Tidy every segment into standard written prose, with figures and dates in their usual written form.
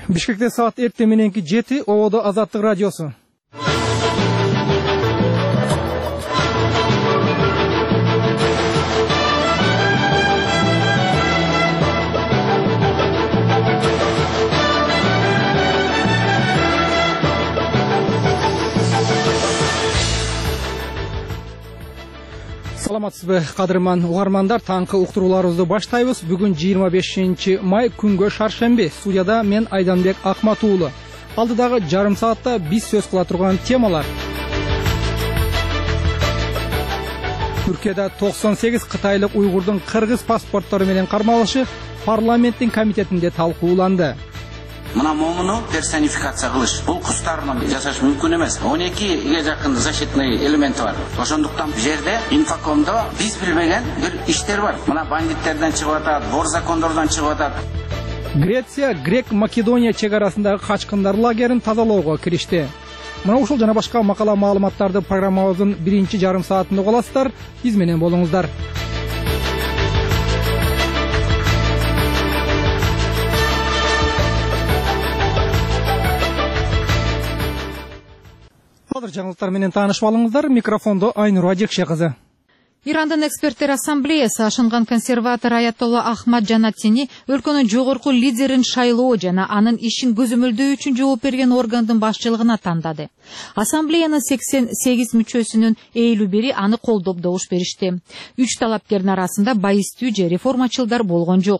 Бишкекте саат эртең мененки 7, Ободо Азаттык радиосу. Саламатсызбы, кадырман угармандар, таңкы уктурууларыбызды баштайбыз. Бүгүн 25 май, күнгө шаршемби. Студияда мен Айданбек Акматуулу. Алдыдагы жарым саатта биз сөз кыла турган темалар. Түркияда 98 кытайлык уйгурдун кыргыз паспорттору менен кармалышы парламенттин комитетинде талкууланды. Мына момуну персонификация кылыш. Бул кустарынан жасаш мүмкүн эмес. 12ге жакын защитный элементи бар. Ошондуктан бу жерде инфокомдо биз билбеген бир иштер бар. Мына бандиттерден чыгып атат, бор закондордон чыгып атат. Греция Грек-Македония чек арасындагы качкындар лагерин тазалоого киришти. Мына ушул жана башка макала маалыматтарды программабыздын биринчи жарым саатында уга аласыздар. Биз менен болуңуздар. Жаңылыктар менен таанышып алыңыздар. Микрофондо Айнура Жекше кызы. Ирандын эксперттер ассамблеясы ашынган консерватор Аятолла Ахмад Жанатини өлкөнүн жогорку лидерин шайлоо жана анын ишин көзөмөлдөө үчүн жооп берген органдын башчылыгына тандады. Ассамблеянын 88 мүчөсүнүн 51 аны колдоп добуш беришти. 3 талапкердин арасында байыстуу же реформачылдар болгон жок.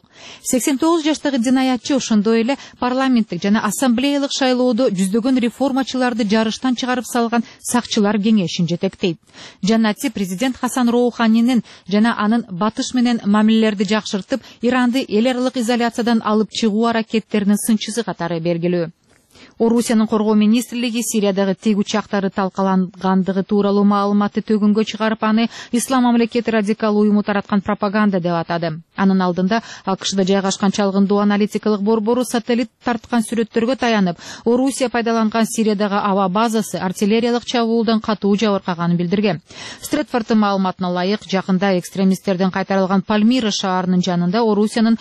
89 жаштагы динаятчы ошондой эле парламенттик жана ассамблеялык шайлоодо жүздөгөн реформачыларды жарыштан чыгарып салган сакчылар кеңешин жетектейт. Жанати президент Хасан Роуханинин жана анын батыш менен мамилелерди жакшыртып, Иранды эл аралык изоляциядан алып чыгуу аракеттеринин сынчысы катары белгилүү. Орусиянын коргоо министрлиги Сириядагы тиг учактары талкалангандыгы тууралуу маалыматты төгүнгө чыгарып, аны Ислам мамлекети радикал уюму тараткан пропаганда деп атады. Анын алдында АКШда жайгашкан чалгындуу аналитикалык борбору сателлит тарткан сүрөттөргө таянып, Орусия пайдаланган Сириядагы аба базасы артиллериялык чабуулдан катуу жабыркаганын билдирген. Стретфордтун маалыматына ылайык, жакында экстремисттерден кайтарылган Пальмира шаарынын жанында Орусиянын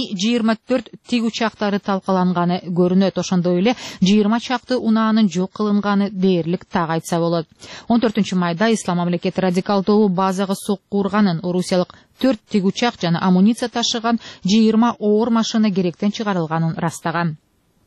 Ми-24 тиг учактары талкаланганы көрүнөт. Ошондой эле 20 чакты унаанын жок кылынганы дээрлик так айтса болот. 14 майда Ислам мамлекети радикал тобу базага сокку урганын, орусиялык 4 тиг учак жана амуниция ташыган 20 оор машина керектен чыгарылганын растаган.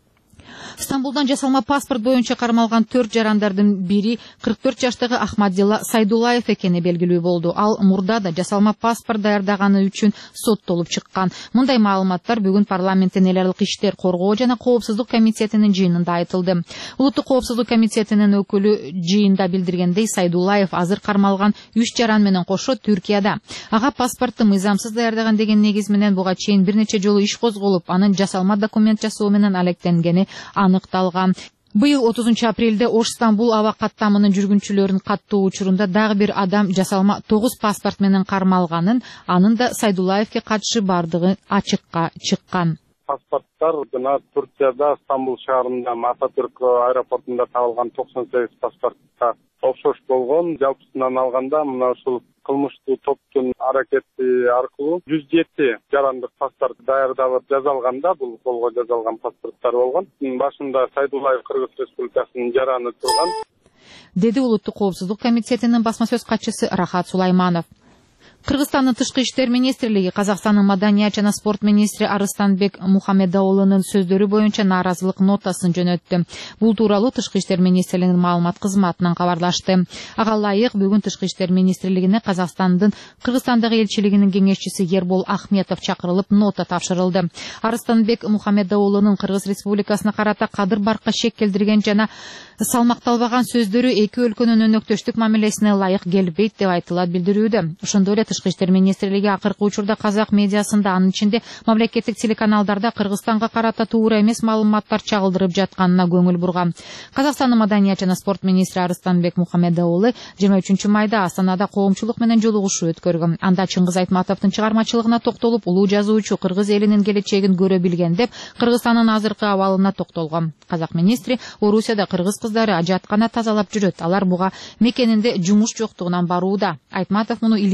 Стамбулдан жасалма паспорт боюнча кармалган 4 жарандардын бири 44 жаштагы Ахмадилла Сайдулаев экени белгилүү болду. Ал мурда да жасалма паспорт даярдаганы үчүн соттолуп чыккан. Мындай маалыматтар бүгүн парламенттин эл аралык иштер коргоо жана коопсуздук комитетинин жыйынында айтылды. Улуттук коопсуздук комитетинин өкүлү жыйында билдиргендей, Сайдулаев азыр кармалган 3 жаран менен кошо Түркияда. Ага паспортты мыйзамсыз даярдаган деген негиз менен буга чейин бир нече жолу иш козголуп, анын жасалма документ жасоо менен алектенгени аныкталган. Быйыл 30 апрелде Ош Стамбул аба каттамынын жүргүнчүлөрүнүн каттоо учурунда дагы бир адам жасалма 9 паспорт менен кармалганын, анын да Сайдулаевке катышы бардыгы ачыкка чыккан. Паспорттар жана Турцияда Стамбул шаарында Ататүрк аэропортунда табылган 98 паспортко окшош болгон. Жалпысынан алганда мына ушул кылмыштуу топтун аракети аркылуу 107 жарандык паспорт даярдалып жазалганда, бул колго жазалган паспорттар болгон. Башында Сайдулаев Кыргыз Республикасынын жараны турган, деди Улуттук коопсуздук комитетинин басма сөз катчысы Рахат Сулайманов. Кыргызстандын тышкы иштер министрлиги Казакстандын маданият жана спорт министри Арыстанбек Мухаммедоулунун сөздөрү боюнча нааразылык нотасын жөнөттү. Бул тууралуу тышкы иштер министрлигинин маалымат кызматынан кабарлашты. Ага ылайык, бүгүн тышкы иштер министрлигине Казакстандын Кыргызстандагы элчилигинин кеңешчиси Ербол Ахметов чакырылып, нота тапшырылды. Арыстанбек Мухаммедоулунун Кыргыз Республикасына карата кадыр баркка шек келтирген жана салмакталбаган сөздөрү эки өлкөнүн өнөктөштүк мамилесине ылайык келбейт деп айтылат билдирүүдө. Ошондой эле тышкы иштер министрлиги акыркы учурда казак медиасында, анын ичинде мамлекеттик телеканалдарда Кыргызстанга карата туура эмес маалыматтар чагылдырып жатканына көңүл бурган. Казакстандын маданият жана спорт министри Арыстанбек Мухаммедоулу 23 майда Астанада коомчулук менен жолугушуу өткөргөн. Анда Чыңгыз Айтматовдун чыгармачылыгына токтолуп, улуу жазуучу кыргыз элинин келечегин көрө билген деп, Кыргызстандын азыркы абалына токтолгон. Казак министри Орусияда кыргыз кыздары ажаткана тазалап жүрөт. Алар буга мекенинде жумуш жоктугунан барууда. Айтматов муну илгери эле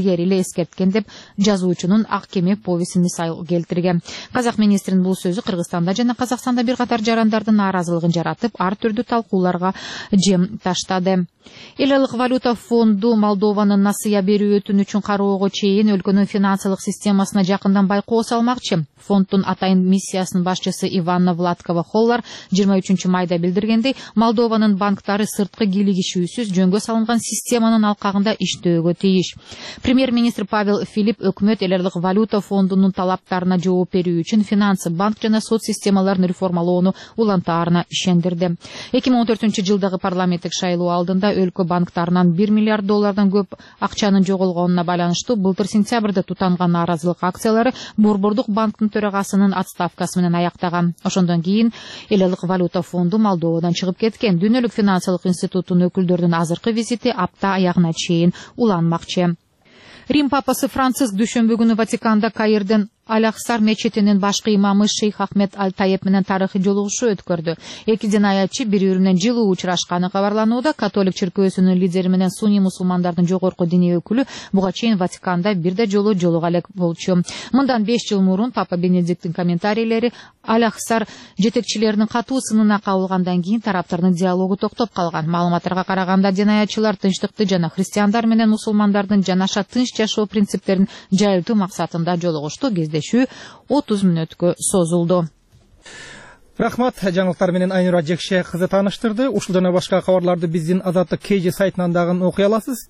эскерткен деп жазуучунун Ак кеме повесин мисал келтирген. Казак министринин бул сөзү Кыргызстанда жана Казакстанда бир катар жарандардын нааразылыгын жаратып, ар түрдүү талкууларга жем таштады. Эл аралык валюта фонду Молдованын насыя берүү өтүнүчүн кароого чейин өлкөнүн финансылык системасына жакындан байкоо салмакчы. Фонддун атайын миссиясынын башчысы Иванна Владкова-Холлар 23 майда билдиргендей, Молдованын банктары сырткы кийлигишүүсүз жөнгө салынган системанын алкагында иштөөгө тийиш. Премьер-министр Павел Филипп өкмөт эл аралык валюта фондунун талаптарына жооп берүү үчүн финансы, банк жана сот системаларын реформалоону улантаарына ишендирди. 2014-жылдагы парламенттик шайлоо алдында өлкө банктарынан $1 миллиард көп акчанын жоголгонуна байланыштуу былтыр сентябрда тутанган нааразылык акциялары Борбордук банктын төрагасынын отставкасы менен аяктаган. Ошондон кийин эл аралык валюта фонду Молдовадан чыгып кеткен. Дүйнөлүк финансылык институттун өкүлдөрүнүн азыркы визити апта аягына чейин уланмакчы. Рим папасы Франциск дүйшөмбү күнү Ватиканда Каирден Аль-Ахсар мечетинин башкы имамы Шейх Ахмед Аль-Таеп менен тарыхый жолугушуу өткөрдү. Эки динаятчы бири-бири менен жылуу учурашканы кабарланууда. Католик чиркөөсүнүн лидери менен сунний мусулмандардын жогорку диний өкүлү буга чейин Ватиканда бирде жолу жолуга элек болчу. Мындан 5 жыл мурун Папа Бенедикттин комментарийлери Аль-Ахсар жетекчилеринин катуу сынына кабылгандан кийин тараптардын диалогу токтоп калган. Маалыматтарга караганда динаятчылар тынчтыкты жана христиандар менен мусулмандардын жанаша тынч жашоо принциптерин жайылтуу максатында жолугушту. 30 мүнөткө созулду. Рахмат, жаңылыктар менен Айнура Жекше кызы тааныштырды. Ушул жана башка кабарларды биздин Азаттык KG сайтынан дагы окуй аласыз.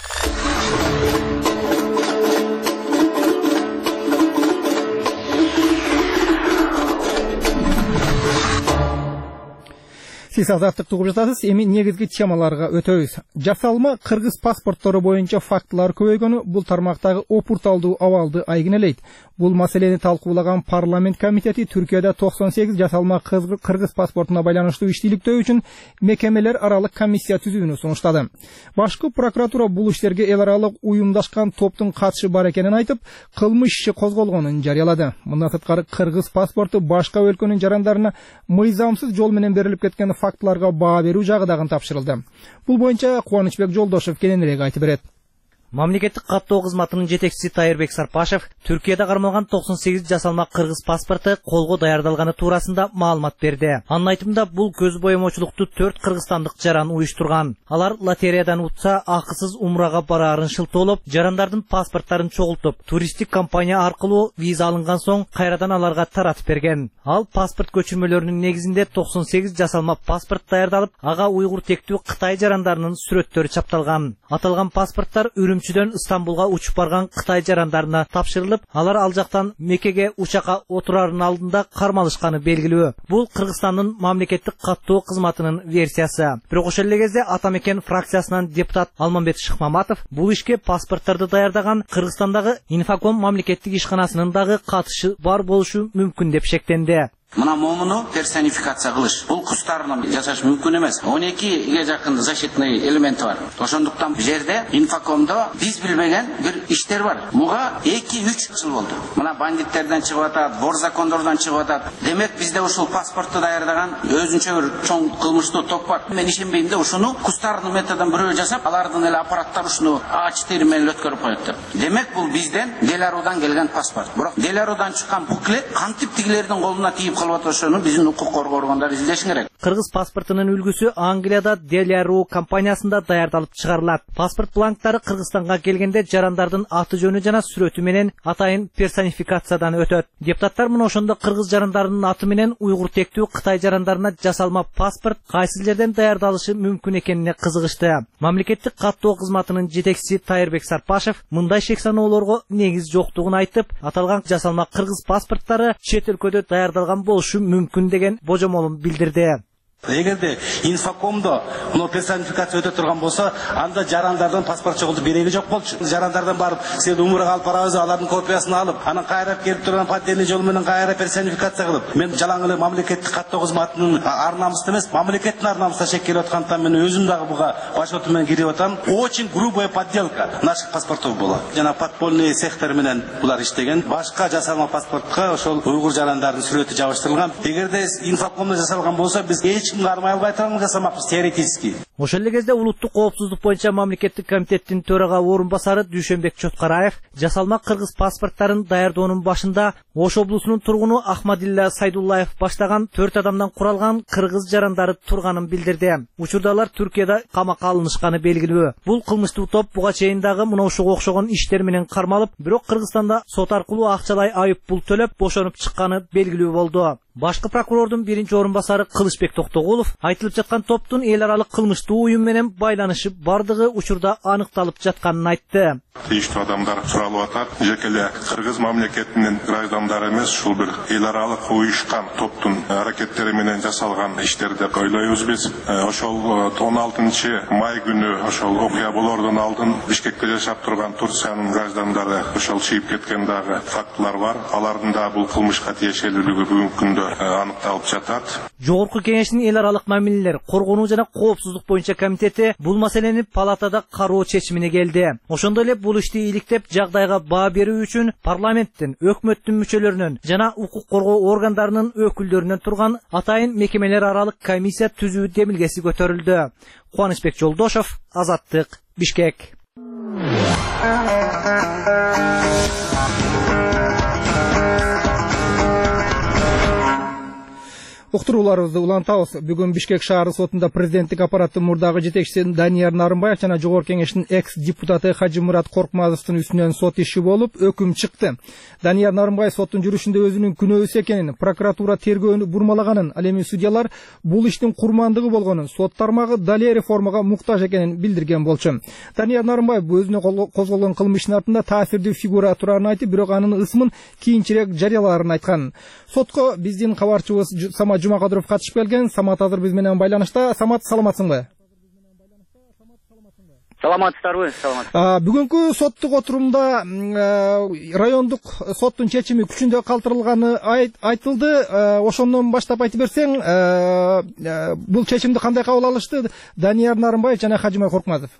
Сиз Азаттыкты угуп жатасыз. Эми негизги темаларга өтөбүз. Жасалма кыргыз паспорттору боюнча фактылар көбөйгөнү бул тармактагы опурталдуу абалды айгинелейт. Бул маселени талкуулаган парламент комитети Түркияда 98 жасалма кыргыз паспортуна байланыштуу иштиликтөө үчүн мекемелер аралык комиссия түзүүнү сунуштады. Башкы прокуратура бул иштерге эл аралык уюмдашкан топтун катышы бар экенин айтып, кылмыш иши козголгонун жарыялады. Мындан сырткары кыргыз паспорту башка өлкөнүн жарандарына мыйзамсыз жол менен берилип кеткен фактыларга баа берүү жагы дагы тапшырылды. Бул боюнча Кубанычбек Жолдошев кененирээк айтып берет. Мамлекеттик каттоо кызматынын жетекчиси Тайырбек Сарпашев Түркияда кармалган 98 жасалма кыргыз паспорту колго даярдалганы туурасында маалымат берди. Анын айтымында бул көз боемочулукту 4 кыргызстандык жаран уюштурган. Алар лотереядан утса акысыз умрага бараарын шылтоолоп, жарандардын паспорттарын чогултуп, туристтик компания аркылуу виза алынган соң кайрадан аларга таратып берген. Ал паспорт көчүрмөлөрүнүн негизинде 98 жасалма паспорт даярдалып, ага уйгур тектүү Кытай жарандарынын сүрөттөрү чапталган. Аталган паспорттар Үрүмчүдөн Стамбулга учуп барган Кытай жарандарына тапшырылып, алар ал жактан Меккеге учакка отурарынын алдында кармалышканы белгилүү. Бул Кыргызстандын мамлекеттик каттоо кызматынын версиясы. Бирок ошол эле кезде Ата Мекен фракциясынан депутат Алмамбет Шыкмаматов бул ишке паспорттарды даярдаган Кыргызстандагы Инфоком мамлекеттик ишканасынын дагы катышы бар болушу мүмкүн деп шектенди. Мына момуну персонификация кылыш. Бул кустарынан жасаш мүмкүн эмес. 12ге жакын защитный элементи бар. Ошондуктан бу жерде Инфокомдо биз билбеген бир иштер бар. Буга 2-3 жыл болду. Мына бандиттерден чыгып атат, вор закондордон чыгып атат. Демек бизде ушул паспортду даярдаган өзүнчө бир чоң кылмыштуу топ бар. Мен ишенбейм да ушуну кустардын методун бирөө жасап, алардын эле аппараттары ушуну А4 менен өткөрүп коет деп. Демек бул бизден Деларудан келген паспорт. Бирок Деларудан чыккан буклет кантип тигилердин колуна тийип калып атышаны биздин укук коргоо органдары издеши керек. Кыргыз паспортунун үлгүсү Англияда Деляру компаниясында даярдалып чыгарылат. Паспорт бланктары Кыргызстанга келгенде жарандардын аты жөнү жана сүрөтү менен атайын персонификациядан өтөт. Депутаттар мына ошондо кыргыз жарандарынын аты менен уйгур тектүү Кытай жарандарына жасалма паспорт кайсы жерден даярдалышы мүмкүн экенине кызыгышты. Мамлекеттик каттоо кызматынын жетекчиси Тайырбек Сарпашев мындай шек саноолорго негиз жоктугун айтып, аталган жасалма кыргыз паспорттары чет өлкөдө даярдалган болушу мүмкүн деген божомолун билдирди. Эгерде Инфокомдо мына персонификация өтө турган болсо, анда жарандардын паспорт чогултуп береги жок болчу. Жарандардан барып, сен умурага алып барабыз, алардын копиясын алып, анан кайра келип турган поддельный жол менен кайра персонификация кылып, мен жалаң эле мамлекеттик каттоо кызматынын ар намысы эмес, мамлекеттин ар намысына шек келип аткандыктан мен өзүм дагы буга баш оту менен кирип атам. Очень грубая подделка наших паспортов болот. Жана подпольный цехтер менен булар иштеген. Башка жасалма паспортко ошол уйгур жарандардын сүрөтү жабыштырылган. Эгерде Инфокомдо жасалган болсо, биз эч кимге армай албай турганбыз, жасамакпыз теоретически. Ошол эле кезде улуттук коопсуздук боюнча мамлекеттик комитеттин төрага орун басары Дүйшөнбек Чоткараев жасалма кыргыз паспорттарын даярдоонун башында Ош облусунун тургуну Ахмадилла Сайдуллаев баштаган 4 адамдан куралган кыргыз жарандары турганын билдирди. Учурда алар Түркияда камакка алынышканы белгилүү. Бул кылмыштуу топ буга чейин дагы мына ушуга окшогон иштер менен кармалып, бирок Кыргызстанда сот аркылуу акчалай айып пул төлөп бошонуп чыкканы белгилүү болду. Башкы прокурордун биринчи орун басары Кылычбек Токтогулов айтылып жаткан топтун эл аралык кылмыштуу уюм менен байланышы бардыгы учурда аныкталып жатканын айтты. Тийиштүү адамдар суралып атат. Жеке эле Кыргыз мамлекетинин граждандары эмес, ушул бир эл аралык уюшкан топтун аракеттери менен жасалган иштер деп ойлойбуз биз. Ошол 16 май күнү ошол окуя болоордон алдын Бишкекте жашап турган Турциянын граждандары ошол чыйып кеткен дагы фактылар бар. Алардын да бул кылмышка тиешелүүлүгү бүгүнкү күндө аныкталып жатат. Жогорку кеңештин эл аралык мамилелер, коргонуу жана коопсуздук боюнча комитети бул маселени палатада кароо чечимине келди. Ошондой эле бул ишти иликтеп жагдайга баа берүү үчүн парламенттин, өкмөттүн мүчөлөрүнөн жана укук коргоо органдарынын өкүлдөрүнөн турган атайын мекемелер аралык комиссия түзүү демилгеси көтөрүлдү. Кубанычбек Жолдошов, Азаттык, Бишкек. Уктурууларыбызды улантабыз. Бүгүн Бишкек шаары сотунда президенттик аппараттын мурдагы жетекчиси Данияр Нарымбаев жана Жогорку кеңештин экс-депутаты Хажимурат Коркмазовдун үстүнөн сот иши болуп, өкүм чыкты. Данияр Нарымбаев соттун жүрүшүндө өзүнүн күнөөсү экенин, прокуратура тергөөнү бурмалаганын, ал эми судьялар бул иштин курмандыгы болгонун, сот тармагы дале реформага муктаж экенин билдирген болчу. Данияр Нарымбаев өзүнө козголгон кылмыштын артында таасирдүү фигура турарын айтып, бирок анын ысмын кийинчерээк жарыялаарын айткан. Сотко биздин кабарчыбыз Самат Жумакадыров катышып келген. Самат азыр биз менен байланышта. Самат, саламатсыңбы? Саламатсыздарбы? Бүгүнкү соттук отурумда райондук соттун чечими күчүндө калтырылганы айтылды. Ошондон баштап айтып берсең, бул чечимди кандай кабыл алышты Данияр Нарымбаев жана Хажимурат Коркмазов?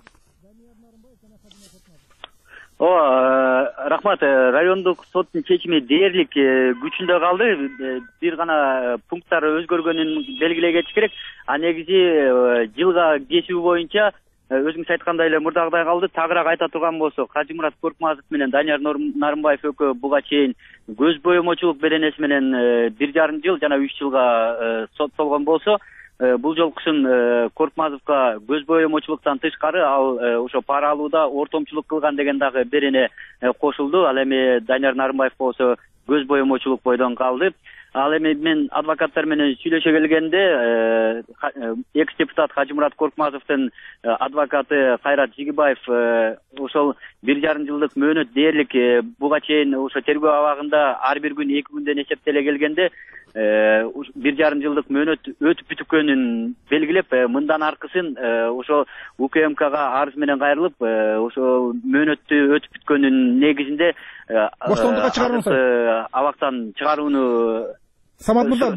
Рахмат, райондук соттун чечими дээрлик күчүндө калды. Бир гана пункттары өзгөргөнүн белгилей кетиш керек. А негизи жылга кесүү боюнча өзүңүз айткандай эле мурдагыдай калды. Тагыраак айта турган болсок, Хажимурат Коркмазов менен Данияр Нарымбаев экөө буга чейин көз боемочулук беренеси менен 1,5 жыл жана 3 жылга соттолгон болсо, бул жолкусун Коркмазовго көз боемочулуктан тышкары ал ошо пара алууда ортомчулук кылган деген дагы берене кошулду. Ал эми Данияр Нарымбаев болсо көз боемочулук бойдон калды. Ал эми мен адвокаттар менен сүйлөшө келгенде экс-депутат Хажимурат Коркмазовдун адвокаты Кайрат Жигибаев ошол 1,5 жылдык мөөнөт дээрлик буга чейин ошо тергөө абагында ар бир күн 2 күндөн эсептеле келгенде 1,5 жылдык мөөнөт өтүп бүткөнүн белгилеп, мындан аркысын ошо УКМКга арыз менен кайрылып, ошо мөөнөттү өтүп бүткөнүн негизинде боштондукка чыгарууну абактан чыгарууну Самат мырза,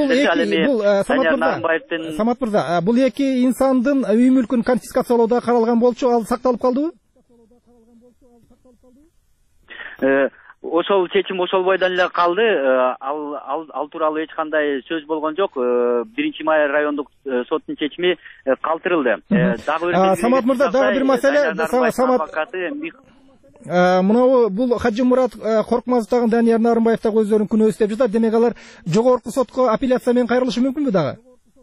Самат мырза, бул эки инсандын үй мүлкүн конфискациялоодо каралган болчу, ал сакталып калдыбы? Ошол чечим ошол бойдон эле калды. Ал тууралуу эч кандай сөз болгон жок. 1-май райондук соттун чечими калтырылды. Самат мырза, дагы бир маселе, Самат мынау бул Хажимурат Коркмазовдагы Данияр Нарымбаев дагы өздөрүнүн күнөөсү деп жатат. Демек алар жогорку сотко апелляция менен кайрылышы мүмкүнбү дагы?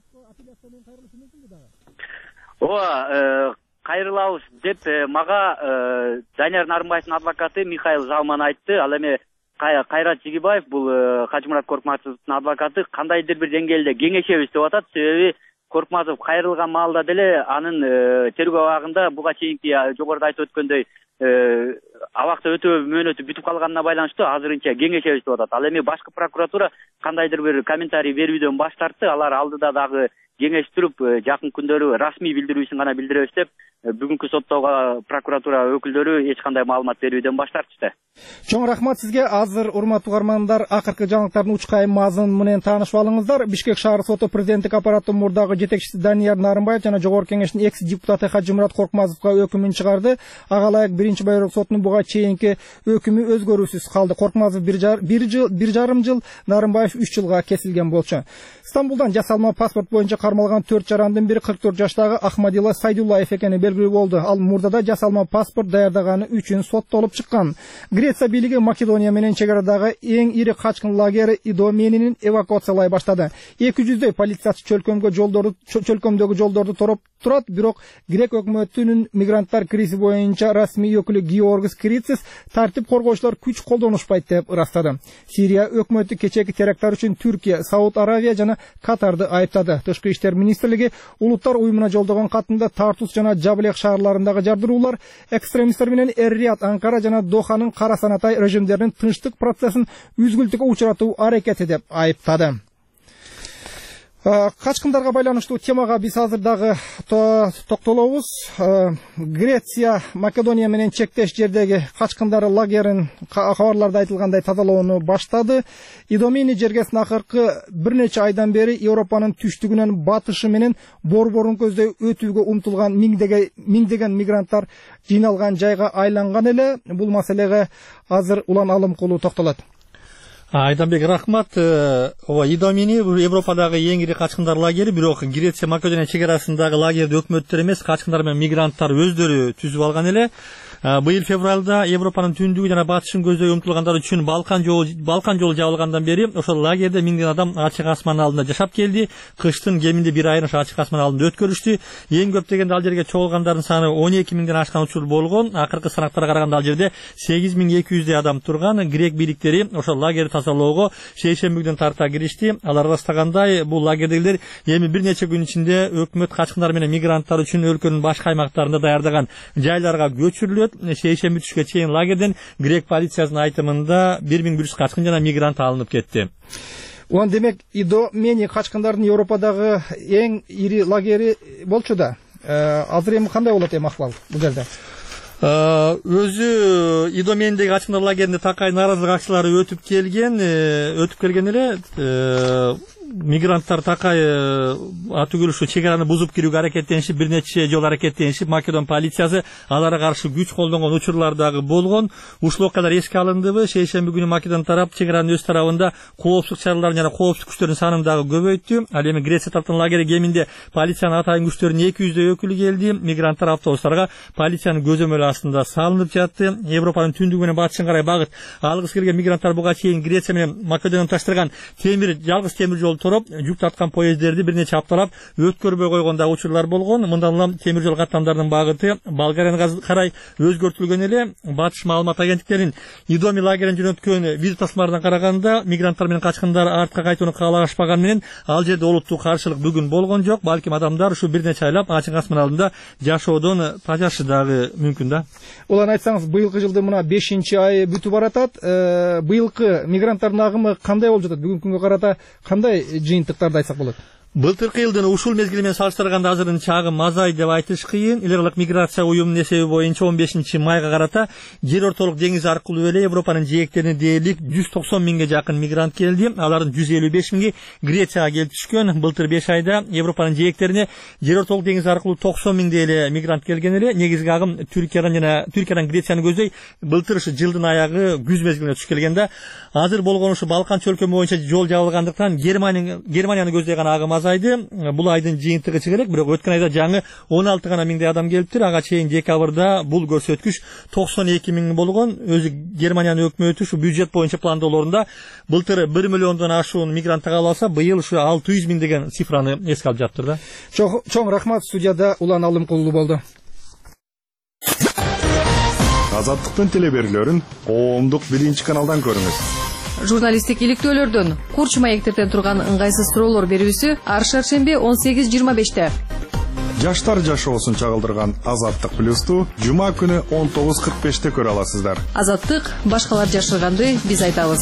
Кайрылабыз деп мага Данияр Нарымбаевдин адвокаты Михаил Залман айтты. Ал эми Кайрат Жигибаев, бул Хажимурат Коркмазовдун адвокаты, кандайдыр бир деңгээлде кеңешебиз деп атат. Себеби Коркмазов кайрылган маалда деле анын тергөө абагында буга чейинки жогоруда айтып өткөндөй абакта өтөө мөөнөтү бүтүп калганына байланыштуу азырынча кеңешебиз деп атат. Ал эми башкы прокуратура кандайдыр бир комментарий берүүдөн баш тартты. Алар алдыда дагы кеңеш туруп, жакын күндөрү расмий билдирүүсүн гана билдиребиз деп, бүгүнкү соттоого прокуратура өкүлдөрү эч кандай маалымат берүүдөн баш тартышты. Чоң рахмат сизге. Азыр урматтуу угармандар, акыркы жаңылыктардын учкайым мазмуну менен таанышып алыңыздар. Бишкек шаар соту президенттик аппараттын мурдагы жетекчиси Данияр Нарымбаев жана Жогорку кеңештин экс-депутаты Хажимурат Коркмазовго өкүмүн чыгарды. Ага ылайык 1-байрок сотунун буга буга чейинки өкүмү өзгөрүүсүз калды. Коркмазов 1,5 жыл, Нарымбаев 3 жылга кесилген болчу. Стамбулдан жасалма паспорт боюнча кармалган 4 жарандын бири 44 жаштагы Ахмадилла Сайдуллаев экени белгилүү болду. Ал мурдада жасалма паспорт даярдаганы үчүн соттолуп чыккан. Греция бийлиги Македония менен чек арадагы эң ири качкын лагери Идоменинин эвакуациялай баштады. 200дөй полициячы чөлкөмдөгү жолдорду тороп турат, бирок грек өкмөтүнүн мигранттар кризи боюнча расмий өкүлү Георгис Крицис тартип коргоочулар күч колдонушпайт деп ырастады. Сирия өкмөтү кечеги теракттар үчүн Түркия, Сауд Аравия жана Катарды айыптады. Тышкы иштер министрлиги улуттар уюмуна жолдогон катында Тартус жана Жаблек шаарларындагы жардыруулар экстремисттер менен Эр-Рияд, Анкара жана Доханын кара санатай режимдеринин тынчтык процессин үзгүлтүккө учуратуу аракети деп айыптады. Качкындарга байланыштуу темага биз азыр дагы токтолобуз. Греция Македония менен чектеш жердеги качкындар лагерин кабарларда айтылгандай тазалоону баштады. Идомени жергесин акыркы бир нече айдан бери Европанын түштүгүнөн батышы менен борборун көздөй өтүүгө умтулган миңдеген мигранттар жыйналган жайга айланган эле. Бул маселеге азыр Улан Алымкулу токтолот. Айданбек, рахмат. Идомени Европадагы эң ири качкындар лагери, бирок Греция Македония чек арасындагы лагерди өкмөттөр эмес, качкындар менен мигранттар өздөрү түзүп алган эле. Быйыл февралда Европанын түндүгү жана батышын көздөй умтулгандар үчүн Балкан жолу жабылгандан бери ошол лагерде миңдеген адам ачык асман алдында жашап келди. Кыштын кеминде бир айын ачык асман алдында өткөрүштү. Эң көп дегенде ал жерге чогулгандардын саны 12 миңден ашкан учур болгон. Акыркы санактарга караганда ал жерде 8200 адам турган. Грек бийликтери ошол лагерди тазалоого шейшембиден тарта киришти. Алар ырастагандай, бул лагердегилер эми бир нече күн ичинде өкмөт качкындар менен мигранттар үчүн өлкөнүн башка аймактарында даярдаган жайларга көчүрүлөт. Шейшемби түшкө чейин лагерден грек полициясынын айтымында 1100 качкын жана мигрант алынып кетти. Уан демек Идомени качкындардын Европадагы эң ири лагери болчу да. Азыр эми кандай болот эми акыбал бул жерде? Өзү Идомендеги качкындар лагеринде такай нааразылык акциялары өтүп келген эле. Мигранттар такай атүгүлүшү чек араны бузуп кирүүгө аракеттенишип, бир нече жолу аракеттенишип, Македон полициясы аларга каршы күч колдонгон учурлар дагы болгон. Ушул окуялар эске алындыбы? Шейшемби күнү Македон тарап чек аранын өз тарабында коопсуздук чараларын жана коопсуздук күчтөрүнүн санын дагы көбөйттү. Ал эми Греция тараптын лагери кеминде полициянын атайын күчтөрүнүн 200дөй өкүлү келди. Мигранттар автобустарга полициянын көзөмөлү астында салынып жатты. Европанын түндүгү менен батышына карай багыт алгыс келген мигранттар буга чейин Греция менен Македонияны таштырган жалгыз темир жол тороп, жүк тарткан поездерди бир нече апталап өткөрбөй койгондагы учурлар болгон. Мындан улам темир жол каттамдарынын багыты Болгарияга карай өзгөртүлгөн эле. Батыш маалымат агенттиктеринин Идоми лагерин жөнөткөн визит тасмаларынан караганда, мигранттар менен качкындар артка кайтууну каалашпаган менен ал жерде олуттуу каршылык бүгүн болгон жок. Балким адамдар ушу бир нече айлап ачык асман алдында жашоодон тажашы дагы мүмкүн да. Улан айтсаңыз, быйылкы жылдын мына 5-айы бүтүп баратат. Быйылкы мигранттардын агымы кандай болуп жатат? Бүгүнкү күнгө карата кандай жыйынтыктарды айтсак болот? Былтыркы жылдын ушул мезгили менен салыштырганда азырын чагым азайды деп айтыш кыйын. Эл аралык миграция уюмунун эсеби боюнча 15 майга карата жер ортолук деңиз аркылуу эле Европанын жээктерине дээрлик 190 миңге жакын мигрант келди. Алардын 155 миңи Грецияга келип түшкөн. Былтыр 5 айда Европанын жээктерине жер ортолук деңиз аркылуу 90 миңдей эле мигрант келген эле. Негизги агым Түркиядан Грецияны көздөй былтыр ушу жылдын аягы күз мезгилине түшүп келген да. Азыр болгон ушу Балкан чөлкөмү боюнча жол жабылгандыктан Германияны көздөйгөн агым азайды. Бул айдын жыйынтыгы чыга элек, бирок өткөн айда жаңы 16 гана миңдей адам келиптир. Ага чейин декабрда бул көрсөткүч 92 миң болгон. Өзү Германиянын өкмөтү ушу бюджет боюнча пландоолорунда былтыр 1 миллиондон ашуун мигрант кабыл алса, быйыл ушу 600 миң деген цифраны эске алып жатыр да. Чоң рахмат. Студияда Улан Алымкулу болду. Азаттыктын телеберлөрүн коомдук 1-каналдан көрүңүз. Журналисттик иликтөөлөрдөн, курч маектерден турган ыңгайсыз суроолор берүүсү ар шаршемби 18:25-те. Жаштар жашоосун чагылдырган Азаттык плюсту жума күнү 19:45-те көрө аласыздар. Азаттык башкалар жашырганды биз айтабыз.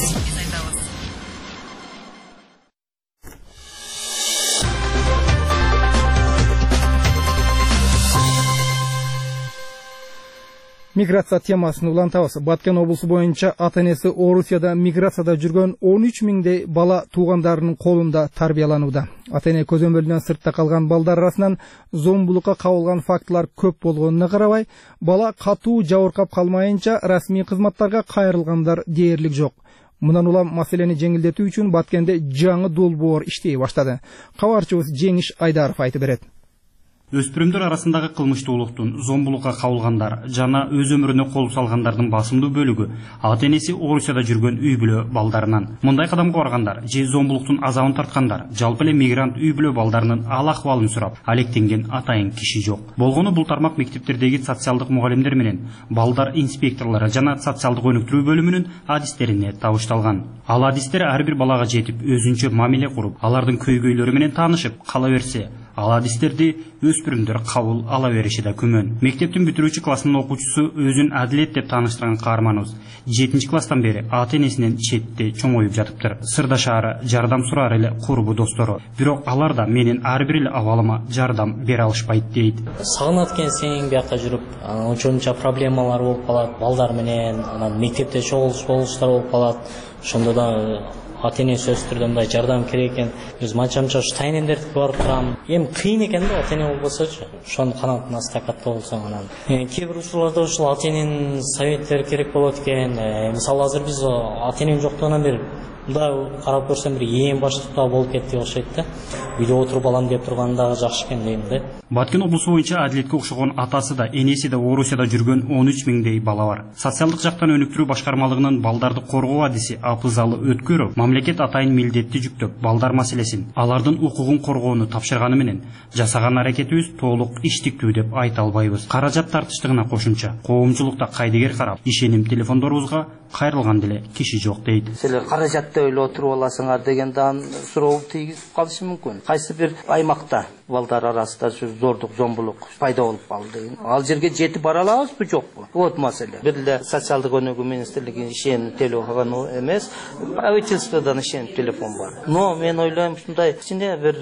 Миграция темасын улантабыз. Баткен облусу боюнча ата-энеси Орусияда миграцияда жүргөн 13 миңдей бала туугандарынын колунда тарбияланууда. Ата-эне көзөмөлүнөн сыртта калган балдар арасынан зомбулукка кабылган фактылар көп болгонуна карабай, бала катуу жабыркап калмайынча расмий кызматтарга кайрылгандар дээрлик жок. Мындан улам маселени жеңилдетүү үчүн Баткенде жаңы долбоор иштей баштады. Кабарчыбыз Жеңиш Айдаров айтып берет. Өспүрүмдөр арасындагы кылмыштуулуктун, зомбулукка кабылгандар жана өз өмүрүнө кол салгандардын басымдуу бөлүгү ата-энеси Орусияда жүргөн үй бүлө балдарынан. Мындай кадамга баргандар же зомбулуктун азабын тарткандар, жалпы эле мигрант үй бүлө балдарынын ал-акыбалын сурап, алектенген атайын киши жок. Болгону бул тармак мектептердеги социалдык мугалимдер менен балдар инспекторлору жана социалдык өнүктүрүү бөлүмүнүн адистерине табышталган. Ал адистер ар бир балага жетип, өзүнчө мамиле куруп, алардын көйгөйлөрү менен таанышып кала берсе, ал адистерди өспүрүмдөр кабыл ала бериши да күмөн. Мектептин бүтүрүүчү классынын окуучусу өзүн Адилет деп тааныштырган каарманыбыз 7 класстан бери ата-энесинен четте чоңоюп жатыптыр. Сырдашаары, жардам сураар эле курбу достору. Бирок алар да менин ар бир эле абалыма жардам бере алышпайт дейт. Сагынат экенсиң, биякка жүрүп, ошончо проблемалар болуп калат, балдар менен, анан мектепте чогулуштар болуп калат. Ошондо да ата-энеси өстүрдө мындай жардам керек экен. Биз манчамча тайнендердик барып турам. Эми кыйын экен да ата-эне болбосочу. Ошонун канатына стакатта болсоң анан. Кээ бир учурларда ушул ата-эненин советтери керек болот экен. Мисалы азыр биз ата-энем жоктугунан бери мындай карап көрсөм бир эң баштыкта болуп кетти окшойт да. Үйдө отуруп алам деп турган дагы жакшы экен дейм да. Баткен облусу боюнча Адилетке окшогон атасы да, энеси да Орусияда жүргөн 13 миңдей бала бар. Социалдык жактан өнүктүрүү башкармалыгынын балдарды коргоо адиси Апызалы Өткөрөв мамлекет атайын милдетти жүктөп, балдар маселесин, алардын укугун коргоону тапшырганы менен жасаган аракетибиз толук иштиктүү деп айта албайбыз. Каражат тартыштыгына кошумча, коомчулукта кайдыгер карап, ишеним телефондорубузга кайрылган деле киши жок дейт. Силер каражатты ойлоп отуруп аласыңар дегенден суроо тийгизип калышы мүмкүн. Кайсы бир аймакта балдар арасында зордук, зомбулук пайда болуп калды. Ал жерге жетип бара алабызбы, жокпу? Вот маселе. Бир эле социалдык өнүгүү министрлигинин ишеним телефону эмес, правительстводон ишеним телефон бар. Но мен ойлойм, ушундай кичине бир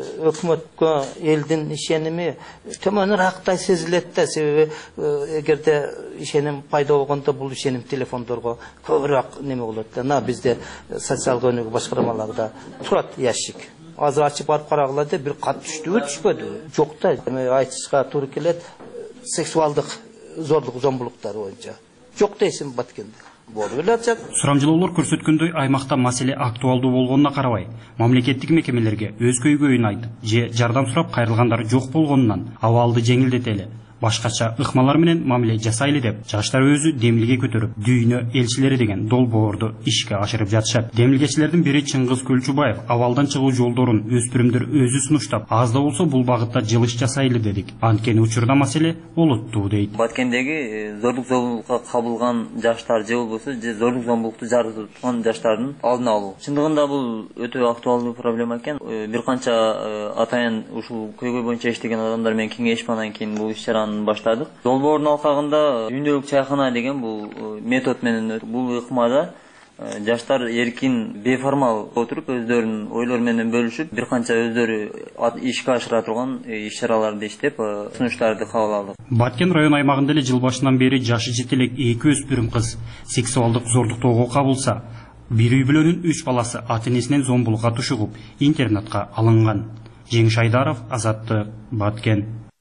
өкмөткө элдин ишеними төмөнүрөөктай сезилет да, себеби эгерде ишеним пайда болгондо бул ишеним телефондорго көбүрөөк неме болот да. Бизде социалдык өнүгүү башкармаларында турат ящик. Азыр ачып барып карагылады, бир кат түштүбү, түшпөдү. Жок да. Айтышка туура келет. Сексуалдык зордук, зомбулуктар боюнча. Жок дейсиң Баткенде. Болуп эле атат. Сурамжылоолор көрсөткөндөй, аймакта маселе актуалдуу болгонуна карабай, мамлекеттик мекемелерге өз көйгөйүн айтып, же жардам сурап кайрылгандар жок болгонунан абалды жеңилдетели. Башкача ыкмалар менен мамиле жасайлы деп, жаштар өзү демилге көтөрүп, дүйнө элчилери деген долбоорду ишке ашырып жатышат. Демилгечилердин бири Чыңгыз Көлчүбаев абалдан чыгуу жолдорун өспүрүмдөр өзү сунуштап, аз да болсо бул багытта жылыш жасайлы дедик. Анткени учурда маселе олуттуу дейт. Баткендеги зордук зомбулукка кабылган жаштар же болбосо же зордук зомбулукту жаратып турган жаштардын алдын алуу. Чындыгында бул өтө актуалдуу проблема экен. Бир канча атайын ушул көйгөй боюнча иштеген адамдар менен кеңешип анан кийин бул иш-чараны баштадык. Долбоордун алкагында күндөлүк чайкана деген бул метод менен бул ыкмада жаштар эркин, беформал отуруп өздөрүнүн ойлору менен бөлүшүп, бир канча өздөрү ишке ашыра турган иш-чараларды иштеп, сунуштарды кабыл алдык. Баткен район аймагында эле жыл башынан бери жашы жетелек 2 өспүрүм кыз сексуалдык зордуктоого кабылса, бир үй бүлөнүн 3 баласы ата-энесинен зомбулукка тушугуп, интернатка алынган. Жеңиш Айдаров, Азаттык, Баткен.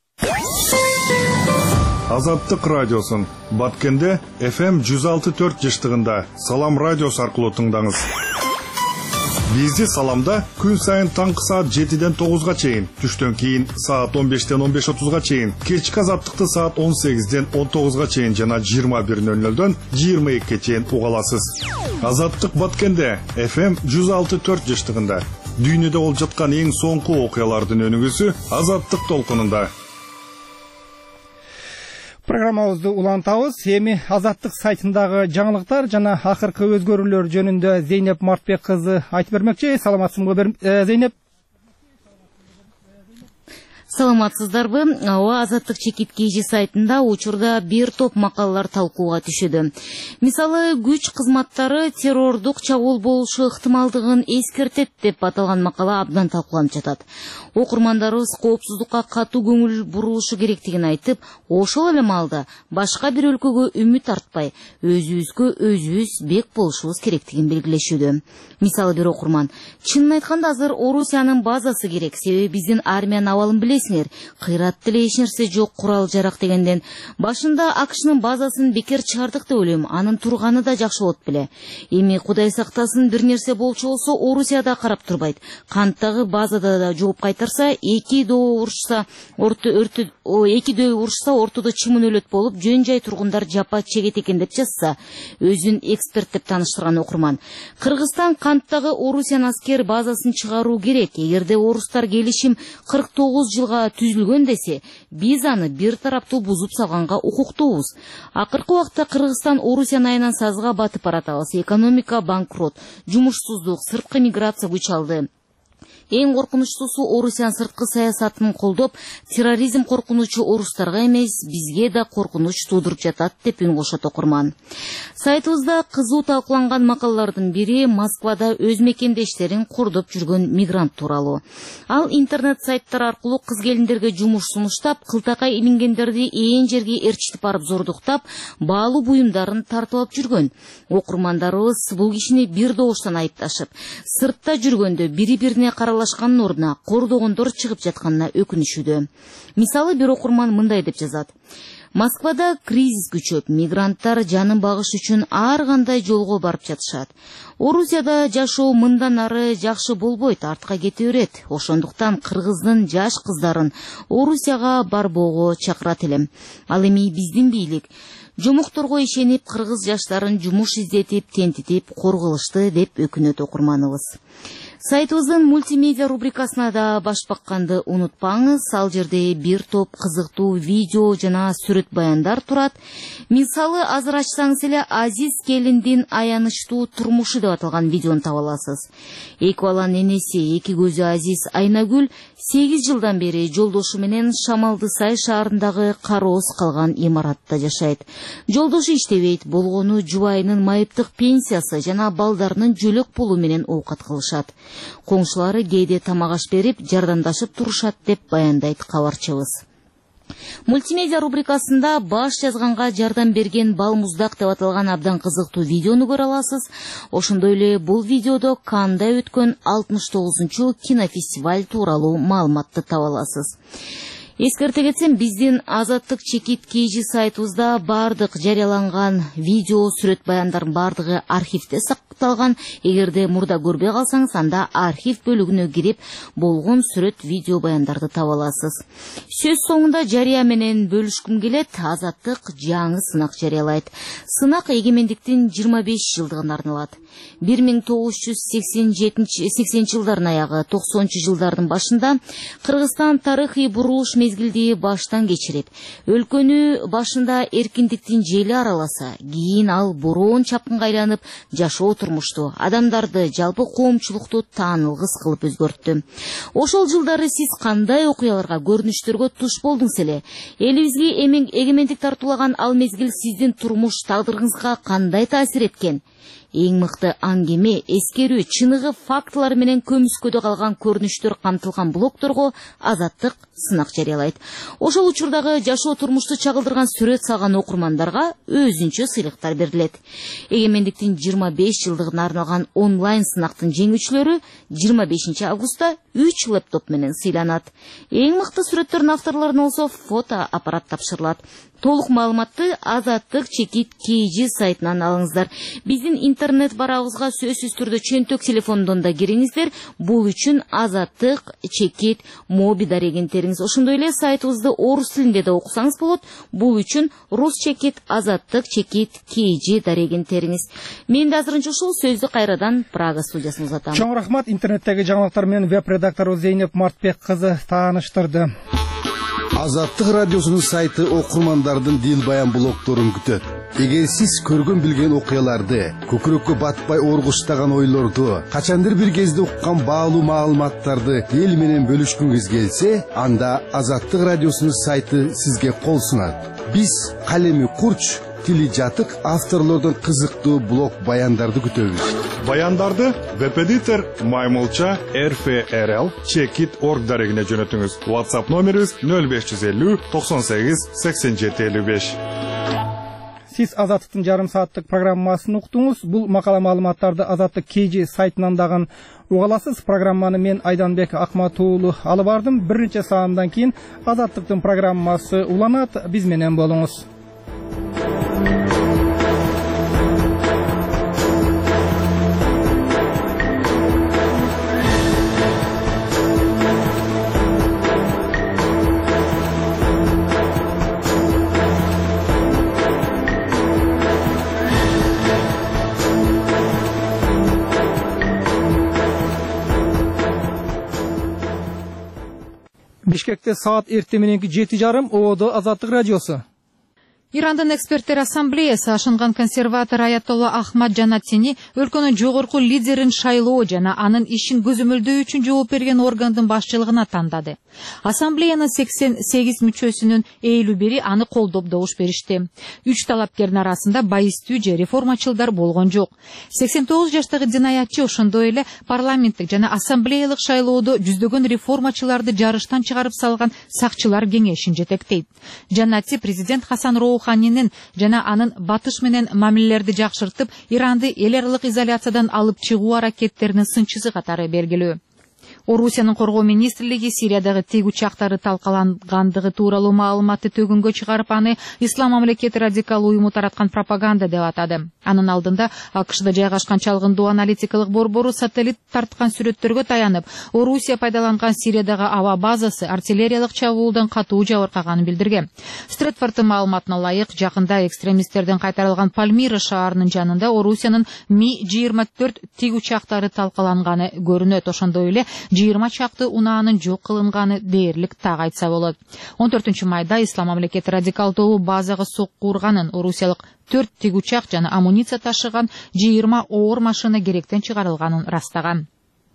Азаттык радиосын Баткенде FM 106.4 жыштыгында Салам радиосу аркылуу тыңдаңыз. Бизди Саламда күн сайын таңкы саат 7-ден 9-га чейин, түштөн кийин саат 15-ден 15:30-га чейин, кечки Азаттыкты саат 18-ден 19-га чейин жана 21:00-дөн 22-ге чейин уга аласыз. Азаттык Баткенде FM 106.4 жыштыгында дүйнөдө болуп жаткан эң соңку окуялардын өнүгүүсү Азаттык толкунунда. Программабызды улантабыз. Эми Азаттык сайтындагы жаңылыктар жана акыркы өзгөрүүлөр жөнүндө Зейнеп Мартбек кызы айтып бермекчи. Саламатсызбы Зейнеп? Саламатсыздарбы? Ооба, Азаттык чекит KG сайтында учурда бир топ макалалар талкууга түшүдү. Мисалы, күч кызматтары террордук чабуул болушу ыктымалдыгын эскертет деп аталган макала абдан талкууланып жатат. Окурмандарыбыз коопсуздукка катуу көңүл бурулушу керектигин айтып, ошол эле маалда башка бир өлкөгө үмүт артпай, өзүбүзгө өзүбүз бек болушубуз керектигин белгилешүүдө. Мисалы бир окурман: "Чынын айтканда азыр Орусиянын базасы керек, себеби биздин армиянын абалын билесиңер, кыйрат деле эч нерсе жок, курал жарак дегенден. Башында АКШнын базасын бекер чыгардык деп ойлойм, анын турганы да жакшы болот беле. Эми Кудай сактасын бир нерсе болчу болсо, Орусияда карап турбайт. Канттагы базада да жооп кайтарса, эки дөй урушса, ортодо чымын-өлөт болуп, жөн-жай тургундар жапа чегет экен" деп жазса, өзүн эксперт деп тааныштырган окурман. Кыргызстан канттагы Орусиян аскер базасын чыгаруу керек. Эгерде орустар келишим 49 жылга түзүлгөн десе, биз аны бир тараптуу бузуп салганга укуктуубуз. Акыркы убакта Кыргызстан Орусиян айынан сазга батып баратабыз. Экономика банкрот, жумушсуздук, сырткы миграция күч алды. Эң коркунучтуусу, Орусиян сырткы саясатын колдоп, терроризм коркунучу орустарга эмес, бизге да коркунуч туудуруп жатат деп үн кошот окурман. Сайтыбызда кызуу талкууланган макалалардын бири Москвада өз мекендештерин кордоп жүргөн мигрант тууралуу. Ал интернет сайттар аркылуу кыз-келиндерге жумуш сунуштап, кылтакай мингендерди ээн жерге ээрчитип барып зордуктап, баалуу буюмдарын тартып алып жүргөн. Окурмандарыбыз бул кишини бир добуштан айыпташып, сыртта жүргөндө бири-бирине каралашкандын ордуна кордогондор чыгып жатканына өкүнүшүүдө. Мисалы, бир окурман мындай деп жазат: "Москвада кризис күчөп, мигранттар жанын багыш үчүн ар кандай жолго барып жатышат. Орусияда жашоо мындан ары жакшы болбойт, артка кете берет. Ошондуктан кыргыздын жаш кыздарын Орусияга барбоого чакырат элем. Ал эми биздин бийлик жомокторго ишенип, кыргыз жаштарын жумуш издетип, тентитип, коргулушты" деп өкүнөт окурманыбыз. Сайтыбыздын мультимедиа рубрикасына да баш бакканды унутпаңыз. Ал жерде бир топ кызыктуу видео жана сүрөт баяндар турат. Мисалы, азыр ачсаңыз эле Азиз келиндин аянычтуу турмушу деп аталган видеону таба аласыз. Эки баланын энеси, эки көзү Азиз Айнагүл 8 жылдан бери жолдошу менен Шамалды Сай шаарындагы кароос калган имаратта жашайт. Жолдошу иштебейт, болгону жубайынын майыптык пенсиясы жана балдарынын жөлөк пулу менен оокат кылышат. Коңшулары кээде тамак аш берип, жардамдашып турушат деп баяндайт кабарчыбыз. Мультимедиа рубрикасында баш жазганга жардам берген Балмуздак деп аталган абдан кызыктуу видеону көрө аласыз. Ошондой эле бул видеодо Канда өткөн 69-чу кинофестиваль тууралуу маалыматты таба аласыз. Эскерте кетсем, биздин Азаттык чекит KG сайтыбызда бардык жарыяланган видео, сүрөт баяндардын бардыгы архивде сакталган. Эгерде мурда көрбөй калсаңыз, анда архив бөлүгүнө кирип, болгон сүрөт, видео баяндарды таба аласыз. Сөз соңунда жарыя менен бөлүшкүм келет. Азаттык жаңы сынак жарыялайт. Сынак эгемендиктин 25 жылдыгына арналат. 1980 жылдардын аягы, 90 жылдардын башында Кыргызстан тарыхый бурулуш мезгилди баштан кечирип, өлкөнү башында эркиндиктин жели араласа, кийин ал бороон чапкынга айланып, жашоо турмушту, адамдарды, жалпы коомчулукту таанылгыс кылып өзгөрттү. Ошол жылдары сиз кандай окуяларга, көрүнүштөргө туш болдуңуз эле? Элибизге эгемендик тартуулаган ал мезгил сиздин турмуш тагдырыңызга кандай таасир эткен? Эң мыкты аңгеме, эскерүү, чыныгы фактылар менен көмүскөдө калган көрүнүштөр камтылган блогторго Азаттык сынак жарыялайт. Ошол учурдагы жашоо турмушту чагылдырган сүрөт салган окурмандарга өзүнчө сыйлыктар берилет. Эгемендиктин 25 жылдыгына арналган онлайн сынактын жеңүүчүлөрү 25 августта 3 лэптоп менен сыйланат. Эң мыкты сүрөттөрдүн авторлоруна болсо фото аппарат тапшырылат. Толук маалыматты Азаттык чекит KG сайтынан алыңыздар. Биздин интернет барабызга сөзсүз түрдө чөнтөк телефондон да кириңиздер. Бул үчүн Азаттык чекит моби дарегенттериңиз. Ошондой эле сайтыбызды орус тилинде да окусаңыз болот. Бул үчүн рус чекит, Азаттык чекит KG дарегенттериңиз. Мен да азырынча ушул сөздү кайрадан Прага студиясына узатам. Чоң рахмат. Интернеттеги жаңалыктар менен веб-редактору Зейнеп Мартбек кызы тааныштырды. Азаттык радиосунун сайты окурмандардын дил баян блогторун күтөт. Эгер сиз көргөн билген окуяларды, көкүрөккө батпай оргуштаган ойлорду, качандыр бир кезде уккан баалуу маалыматтарды эл менен бөлүшкүңүз келсе, анда Азаттык радиосунун сайты сизге кол сунат. Биз калеми курч, тили жатык авторлордон кызыктуу блог баяндарды күтөбүз. Баяндарды Вебедитер Маймылча RFRL Checkit.org дарегине жөнөтүңүз. WhatsApp номерибиз 0550 98 87 55. Сиз Азаттыктын жарым сааттык программасын уктуңуз. Бул макала маалыматтарды Азаттык KG сайтынан дагы уга аласыз. Программаны мен Айданбек Акматуулу алып бардым. Бир нече саамдан кийин Азаттыктын программасы уланат. Биз менен болуңуз. Бишкекте саат эртең мененки 7:30 ООД Азаттык радиосу. Ирандын эксперттер ассамблеясы ашынган консерватор Аятолла Ахмад Джанатини өлкөнүн жогорку лидерин шайлоо жана анын ишин көзөмөлдөө үчүн жооп берген органдын башчылыгына тандады. Ассамблеянын 88 мүчөсүнүн 51 аны колдоп добуш беришти. 3 талапкердин арасында байыстуу же реформачылдар болгон жок. 89 жаштагы динаятчы ошондой эле парламенттик жана ассамблеялык шайлоодо жүздөгөн реформачыларды жарыштан чыгарып салган сакчылар кеңешин жетектейт. Джанати президент Хасан Роуханинин жана анын батыш менен мамилелерди жакшыртып, Иранды эл аралык изоляциядан алып чыгуу аракеттеринин сынчысы катары белгилүү. Орусиянын коргоо министрлиги Сириядагы тиг учактары талкалангандыгы тууралуу маалыматты төгүнгө чыгарып, аны Ислам мамлекети радикал уюму тараткан пропаганда деп атады. Анын алдында АКШда жайгашкан чалгындуу аналитикалык борбору сателлит тарткан сүрөттөргө таянып, Орусия пайдаланган Сириядагы аба базасы артиллериялык чабуулдан катуу жабыркаганын билдирген. Стретфордтун маалыматына ылайык, жакында экстремисттерден кайтарылган Пальмира шаарынын жанында Орусиянын Ми-24 тиг учактары талкаланганы көрүнөт. Ошондой эле 20 чакты унаанын жок кылынганы дээрлик так айтса болот. 14 майда Ислам мамлекети радикал тобу базага сокку урганын, орусиялык 4 тиг учак жана амуниция ташыган 20 оор машина керектен чыгарылганын растаган.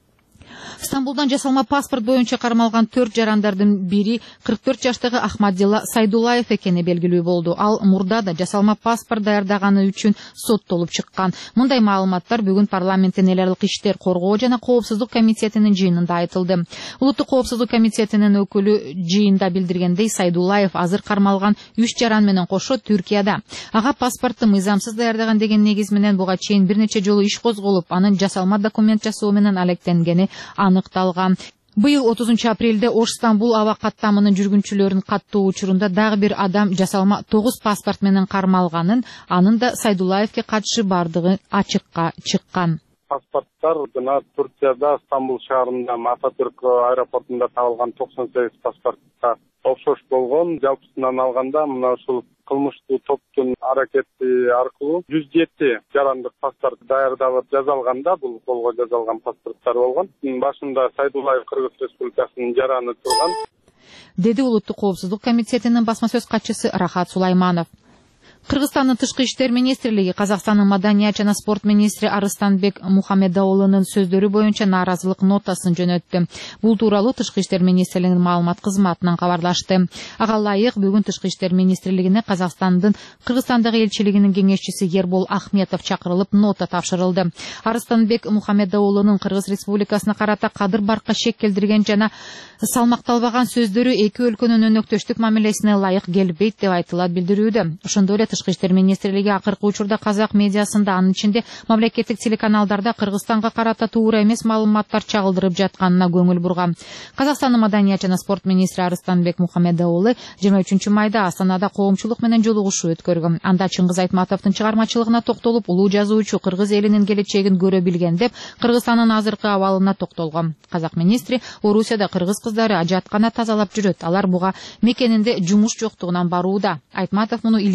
Стамбулдан жасалма паспорт боюнча кармалган 4 жарандардын бири 44 жаштагы Ахмадилла Сайдулаев экени белгилүү болду. Ал мурда да жасалма паспорт даярдаганы үчүн соттолуп чыккан. Мындай маалыматтар бүгүн парламенттин эл аралык иштер коргоо жана коопсуздук комитетинин жыйынында айтылды. Улуттук коопсуздук комитетинин өкүлү жыйында билдиргендей, Сайдулаев азыр кармалган 3 жаран менен кошо Түркияда. Ага паспортты мыйзамсыз даярдаган деген негиз менен буга чейин бир нече жолу иш козголуп, анын жасалма документ жасоо менен алектенгени аныкталган. Быйыл 30 апрелде Ош Стамбул аба каттамынын жүргүнчүлөрүнүн каттуу учурунда дагы бир адам жасалма 9 паспорт менен кармалганын, анын да Сайдулаевке катышы бардыгы ачыкка чыккан. Паспорттар жана Турцияда Стамбул шаарында Ататүрк аэропортунда табылган 98 паспортта окшош болгон. Жалпысынан алганда мына ушул кылмыштуу топтун аракети аркылуу 107 жарандык паспорт даярдалып жазалганда, бул колго жазалган паспорттар болгон. Башында Сайдулаев Кыргыз Республикасынын жараны турган, деди Улуттук коопсуздук комитетинин басма сөз катчысы Рахат Сулайманов. Кыргызстандын тышкы иштер министрлиги Казакстандын маданият жана спорт министри Арыстанбек Мухаммедоулунун сөздөрү боюнча нааразылык нотасын жөнөттү. Бул тууралуу тышкы иштер министрлигинин маалымат кызматынан кабарлашты. Ага ылайык бүгүн тышкы иштер министрлигине Казакстандын Кыргызстандагы элчилигинин кеңешчиси Ербол Ахметов чакырылып нота тапшырылды. Арыстанбек Мухаммедоулунун Кыргыз Республикасына карата кадыр баркка шек келтирген жана салмакталбаган сөздөрү эки өлкөнүн өнөктөштүк мамилесине ылайык келбейт деп айтылат билдирүүдө. Ошондой эле тышкы иштер министрлиги акыркы учурда казак медиасында, анын ичинде мамлекеттик телеканалдарда Кыргызстанга карата туура эмес маалыматтар чагылдырып жатканына көңүл бурган. Казакстандын маданият жана спорт министри Арыстанбек Мухаммедоулу 23 майда Астанада коомчулук менен жолугушуу өткөргөн. Анда Чыңгыз Айтматовдун чыгармачылыгына токтолуп, улуу жазуучу кыргыз элинин келечегин көрө билген деп, Кыргызстандын азыркы абалына токтолгон. Казак министри Орусияда кыргыз кыздары ажаткана тазалап жүрөт. Алар буга мекенинде жумуш жоктугунан барууда. Айтматов муну илгери эле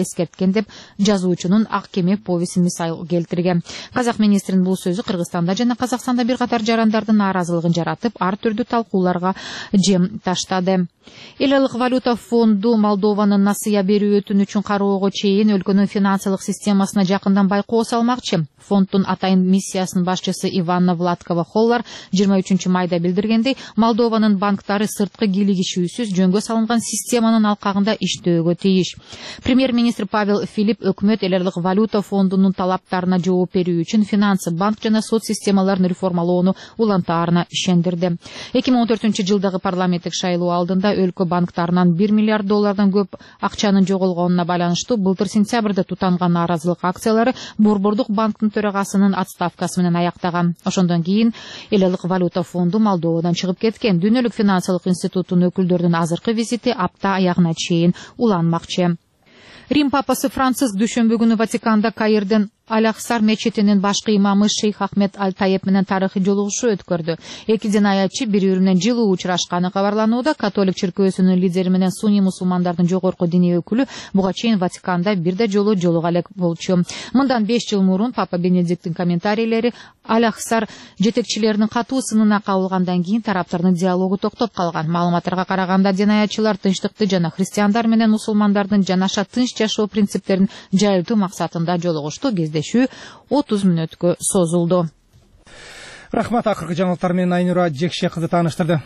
эскерткен деп жазуучунун Ак кеме повесин мисал келтирген. Казак министринин бул сөзү Кыргызстанда жана Казакстанда бир катар жарандардын нааразылыгын жаратып, ар түрдүү талкууларга жем таштады. Эл айылык валюта фонду Молдованын насыя берүү өтүнүчүн кароого чейин өлкөнүн финансылык системасына жакындан байкоо салмакчы. Фонддун атайын миссиясынын башчысы Иванна Владкова Холлар 23 майда билдиргендей, Молдованын банктары сырткы кийлигишүүсүз жөнгө салынган системанын алкагында иштөөгө тийиш. Премьер-министр Павел Филипп өкмөт эл айылык валюта фондунун талаптарына жооп берүү үчүн финансы, банк жана сот системаларын реформалоону улантаарына ишендирди. 2014-жылдагы парламенттик шайлоо алдында өлкө банктарынан $1 миллиард көп акчанын жоголгонуна байланыштуу былтыр сентябрда тутанган нааразылык акциялары Борбордук банктын төрагасынын отставкасы менен аяктаган. Ошондон кийин эл айылык валюта фонду Молдовадан чыгып кеткен. Дүйнөлүк финансылык институттун өкүлдөрүнүн азыркы визити апта аягына чейин уланмакчы. Рим папасы Франциск дүйшөмбү күнү Ватиканда Каирден Аль-Ахсар мечетинин башкы имамы Шейх Ахмед Аль-Таеп менен тарыхый жолугушуу өткөрдү. Эки динаятчы бири-бири менен жылуу учурашканы кабарланууда. Католик чиркөөсүнүн лидери менен сунний мусулмандардын жогорку диний өкүлү буга чейин Ватиканда бирде жолу жолуга элек болчу. Мындан 5 жыл мурун Папа Бенедикттин комментарийлери Аль-Ахсар жетекчилеринин катуу сынына кабылгандан кийин тараптардын диалогу токтоп калган. Маалыматтарга караганда динаятчылар тынчтыкты жана христиандар менен мусулмандардын жанаша тынч жашоо принциптерин жайылтуу максатында жолугушту. Кездешүү 30 мүнөткө созулду. Рахмат, акыркы жаңылыктар менен Айнура Жекше кызы тааныштырды.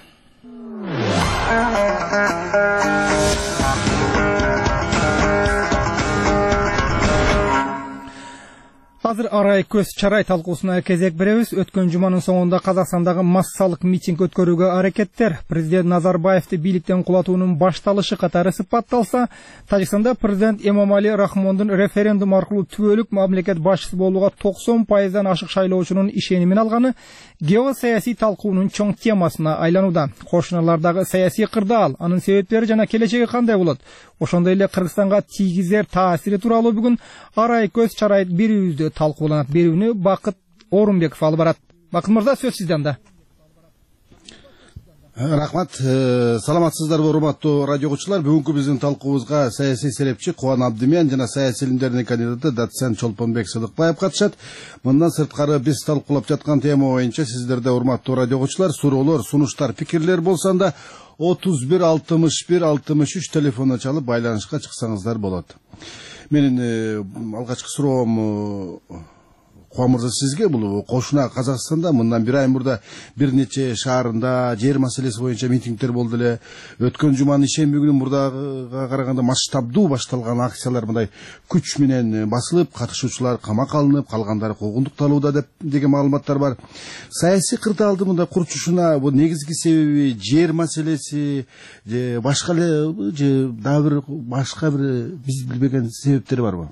Азыр арай көз чарай талкуусуна кезек беребиз. Өткөн жуманын соңунда Казакстандагы массалык митинг өткөрүүгө аракеттер президент Назарбаевди бийликтен кулатуунун башталышы катары сыпатталса, Тажикстанда президент Эмомали Рахмондун референдум аркылуу түбөлүк мамлекет башчысы болууга 90%дан ашык шайлоочунун ишенимин алганы геосаясий талкуунун чоң темасына айланууда. Кошуналардагы саясий кырдаал, анын себептери жана келечеги кандай болот? Ошондой эле Кыргызстанга тийгизер таасири тууралуу бүгүн арай көз чарай берүүбүздө талкууланат. Берүүнү Бакыт Орунбеков алып барат. Бакыт мырза, сөз сизден да. Рахмат. Саламатсыздарбы, урматтуу радио угуучулар. Бүгүнкү биздин талкуубузга саясий серепчи Кубан Абдымиян жана саясий илимдердин кандидаты доцент Чолпонбек Сыдыкбаев катышат. Мындан сырткары биз талкуулап жаткан тема боюнча сиздерде, урматтуу радио угуучулар, суроолор, сунуштар, пикирлер болсо анда 31 61 63 телефонуна чалып байланышка чыксаңыздар болот. Менин алгачкы суроом Кубан мырза сизге. Бул кошуна Казакстанда мындан бир ай мурда бир нече шаарында жер маселеси боюнча митингдер болду эле. Өткөн жуманын ишемби күнү мурдага караганда масштабдуу башталган акциялар мындай күч менен басылып, катышуучулар камакка алынып, калгандары куугунтукталууда деген маалыматтар бар. Саясий кырдаалды мындай курчушуна бул негизги себеби жер маселеси же башка эле же дагы бир башка бир биз билбеген себептери барбы?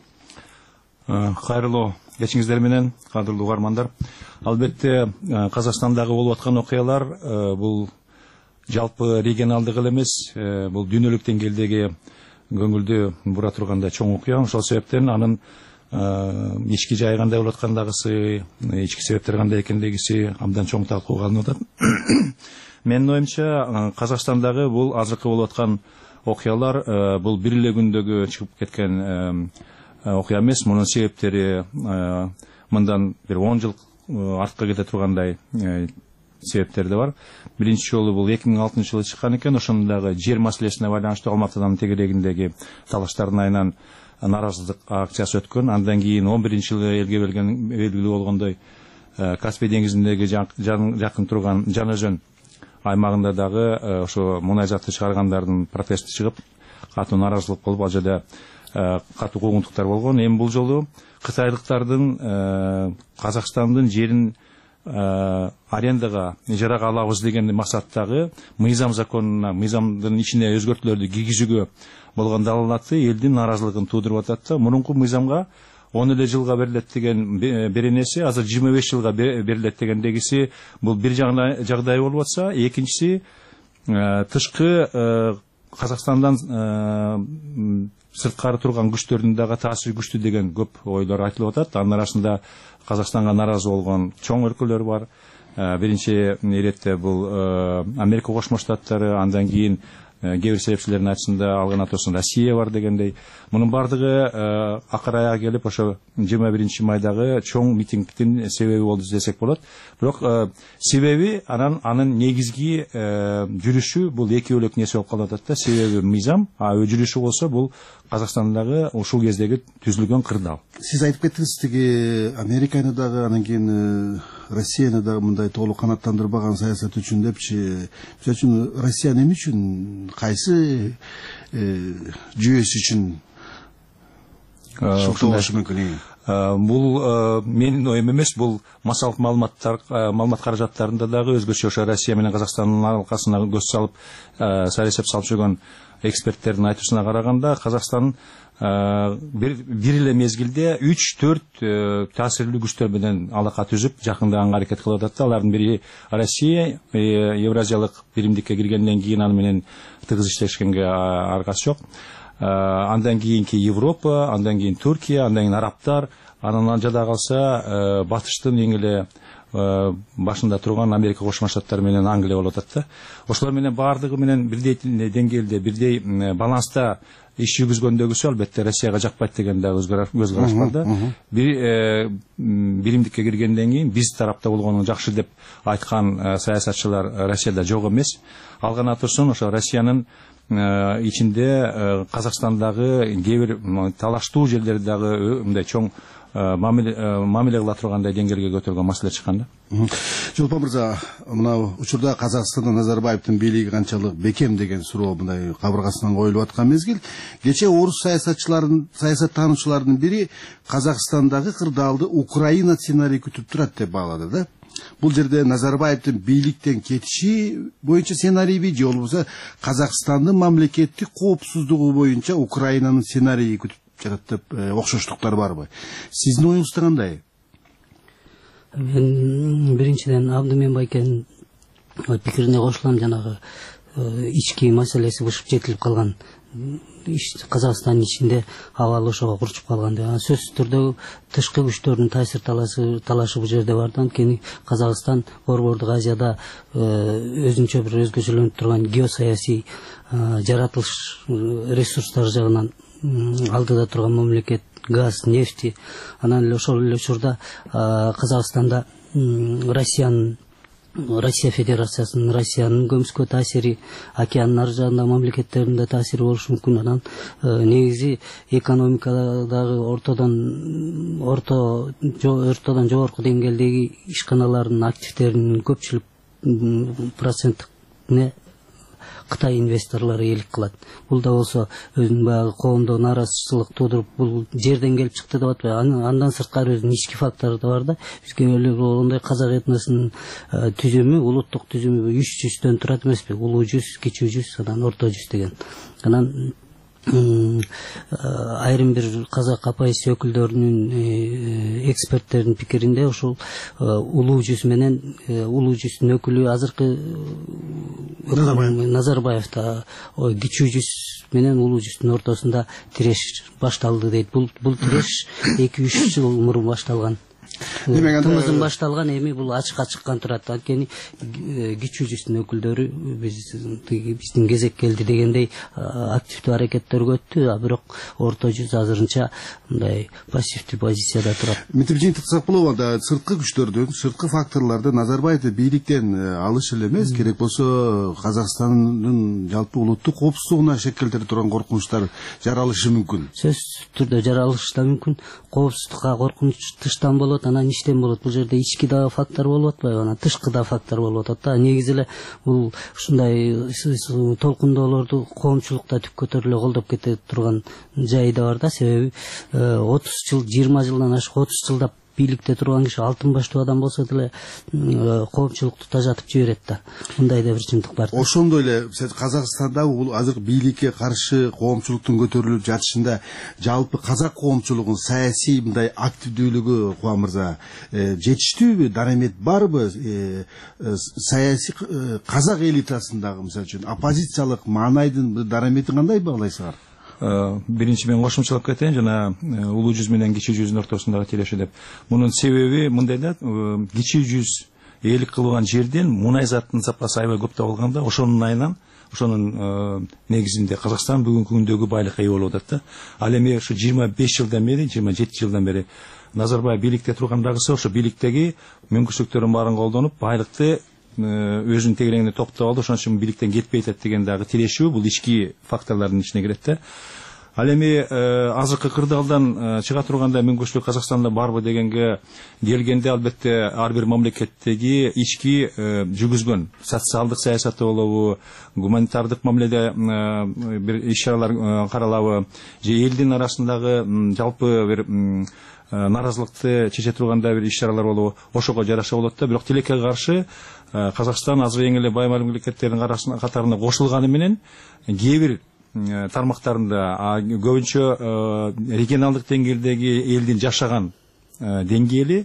Кайрылуу кечиңиздер менен, кадырлуу угармандар. Албетте Казакстандагы болуп аткан окуялар бул жалпы регионалдык эле эмес, бул дүйнөлүк деңгээлдеги көңүлдү бура тургандай чоң окуя. Ошол себептен анын ички жайы кандай болуп аткандагысы, ички себептер кандай экендигиси абдан чоң талкууга алынып атат. Менин оюмча, Казакстандагы бул азыркы болуп аткан окуялар бул бир эле күндөгү чыгып кеткен окуя эмес. Мунун себептери мындан бир 10 жыл артка кете тургандай себептери да бар. Биринчи жолу бул 2006 жылы чыккан экен. Ошондагы жер маселесине байланыштуу Алматыданын тегерегиндеги талаштардын айынан нааразылык акциясы өткөн. Андан кийин 11-жылы элге белгилүү болгондой Каспий деңизиндеги жакын турган Жан Өзөн аймагында дагы ошо мунай затты чыгаргандардын протести чыгып, катуу нааразылык болуп, ал жерде катуу куугунтуктар болгон. Эми бул жолу кытайлыктардын Казакстандын жерин арендага, ижарага алабыз деген максаттагы мыйзам законуна, мыйзамдын ичине өзгөртүүлөрдү киргизүүгө болгон далалаты элдин нааразылыгын туудуруп атат да. Мурунку мыйзамга 10 эле жылга берилет деген беренеси азыр 25 жылга берилет дегендегиси бул бир жагдай болуп атса, экинчиси тышкы Казакстандан сырткары турган күчтөрдүн дагы таасири күчтүү деген көп ойлор айтылып атат. Анын арасында Казакстанга нааразы болгон чоң өлкөлөр бар. Биринчи иретте бул Америка Кошмо Штаттары, андан кийин кээ бир себепчилердин айтышында алган атоосун Россия бар дегендей. Мунун бардыгы акыраяга келип ошо 21 майдагы чоң митингдин себеби болду десек болот. Бирок себеби анын негизги жүрүшү бул эки бөлөк нерсе болуп калып атат да. Себеби мыйзам, жүрүшү болсо бул Казакстандагы ушул кездеги түзүлгөн кырдаал. Сиз айтып кеттиңиз, тиги Американы дагы, анан кийин Россияны дагы мындай толук канаттандырбаган саясат үчүн депчи. Мисалы үчүн Россия эмне үчүн, кайсы жүйөсү үчүн ушундай болушу мүмкүн? Бул менин оюм эмес, бул массалык маалымат каражаттарында дагы өзгөчө ошо Россия менен Казакстандын алкасына көз салып, сайресеп салып жүргөн эксперттердин айтуусуна караганда, Казакстан бир эле мезгилде 3-4 таасирлүү күчтөр менен алака түзүп, жакындаганга аракет кылып атат. Алардын бири Россия, Евразиялык биримдикке киргенден кийин аны менен тыгыз иштешкенге аргасы жок. Андан кийинки Европа, андан кийин Түркия, андан кийин арабтар, анан жада калса батыштын эң эле башында турган Америка Кошмо Штаттары менен Англия болуп атат да. Ошолор менен баардыгы менен бирдей деңгээлде, бирдей баланста иш жүргүзгөндөгүсү албетте Россияга жакпайт деген да көз караш бар да. Биримдикке киргенден кийин биз тарапта болгону жакшы деп айткан саясатчылар Россияда жок эмес. Алган атоосун ошо Россиянын ичинде Казакстандагы кээ бир талаштуу жерлерди дагы мындай чоң мамиле кыла тургандай деңгээлге көтөргөн маселе чыккан да. Жолпон мырза, мына учурда Казакстанда Назарбаевдин бийлиги канчалык бекем деген суроо мындай кабыргасынан коюлуп аткан мезгил. Кечээ орус саясаттануучулардын бири Казакстандагы кырдаалды Украина сценарий күтүп турат деп баалады да. Бул жерде Назарбаевдин бийликтен кетиши боюнча сценарийби же болбосо Казакстандын мамлекеттик коопсуздугу боюнча Украинанын сценарийи күтүп жатат деп окшоштуктар барбы? Сиздин оюңузда кандай? Мен биринчиден Абдымен Байкенин пикирине кошулам. Жанагы ички маселеси бушуп жетилип калган. Казакстандын ичинде абал ошого курчуп калган деп. Сөзсүз түрдө тышкы күчтөрдүн таасир талашы бул жерде бар да. Анткени Казакстан Борбордук Азияда өзүнчө бир өзгөчөлөнүп турган геосаясий жаратылыш ресурстары жагынан алдыда турган мамлекет, газ, нефти. Анан эле ошол эле учурда Казакстанда Россия Федерациясынын, Россиянын көмүскө таасири, океандын ар жагында мамлекеттеринде таасири болушу мүмкүн. Анан негизи экономикадагы ортодон жогорку деңгээлдеги ишканалардын активдеринин көпчүлүк процентине Кытай инвесторлору eelik кылат. Бул да болсо өзүнүн баягы коомдо нааразычылык туудуруп, бул жерден келип чыкты деп атпайбы. Андан сырткары өзүнүн ички фактору да бар да. Бизге эле болгондой казак этносунун түзүмү, улуттук түзүмү 3 жүздөн турат эмеспи? Улуу жүз, кичүү жүз, анан орто жүз деген. Анан айрым бир казак оппозиция өкүлдөрүнүн эксперттердин пикиринде ошол улуу жүз менен улуу жүздүн өкүлү азыркы Назарбаевда кичүү жүз менен улуу жүздүн ортосунда тиреш башталды дейт. Бул тиреш 2-3 жыл мурун башталган. Тымыздын башталган, эми бул ачыкка чыккан турат. Анткени кичүү жүздүн өкүлдөрү биздин кезек келди дегендей активдүү аракеттерге өттү, бирок орто жүз азырынча мындай пассивдүү позицияда турат. Мынтип жыйынтыктасак болобу, сырткы күчтөрдүн, сырткы факторлорду Назарбаевди бийликтен алыш эле эмес, керек болсо Казакстандын жалпы улуттук коопсуздугуна шекелдере турган коркунучтар жаралышы мүмкүн. Сөзсүз түрдө жаралышы да мүмкүн. Коопсуздукка коркунуч тыштан болот, анан иштен болот. Бул жерде ички да фактор болуп атпайбы, анан тышкы да фактор болуп атат да. Негизи эле бул ушундай толкундоолорду коомчулукта түп көтөрүлө колдоп кете турган жайы да бар да. Себеби 30 жыл, 20 жылдан ашык 30 жылдап бийликте турган киши алтын баштуу адам болсо деле коомчулукту тажатып жиберет да. Мындай да бир чындык бар. Ошондой эле Казакстанда бул азыр бийликке каршы коомчулуктун көтөрүлүп жатышында жалпы казак коомчулугунун саясий мындай активдүүлүгү Кубан мырза жетиштүүбү, дарамет барбы? Саясий казак элитасындагы мисалы үчүн оппозициялык маанайдын дараметин кандай баалайсыңар? Биринчи мен кошумчалап кетейин, жана улуу жүз менен кичүү жүздүн ортосундагы тиреши деп. Мунун себеби мындай да, кичүү жүз eelik кылган жерден мунай заттын сапасы аябай көп табылганда, ошонун айынан ошонун негизинде Казакстан бүгүнкү күндөгү байлыкка ээ болуп атат да. Ал эми ушу 25 жылдан бери, 27 жылдан бери Назарбаев бийликте тургандагысы ошо бийликтеги мүмкүнчүлүктөрдүн баарын колдонуп, байлыкты өзүнүн тегерегине топтоп алды. Ошон үчүн бийликтен кетпей атат деген дагы тирешүү, бул ички факторлордун ичине кирет да. Ал эми азыркы кырдаалдан чыга турганда мүмкүнчүлүк Казакстанда барбы дегенге келгенде, албетте ар бир мамлекеттеги ички жүргүзгөн социалдык саясаты болобу, гуманитардык мамиледе бир иш-чаралар каралабы, же элдин арасындагы жалпы бир наразылыкты чече турганда бир иш-чаралар болобу, ошого жараша болот да. Бирок тилекке каршы Казакстан азыр эң эле бай мамлекеттердин катарына кошулганы менен кээ бир тармактарында, көбүнчө регионалдык деңгээлдеги элдин жашаган деңгээли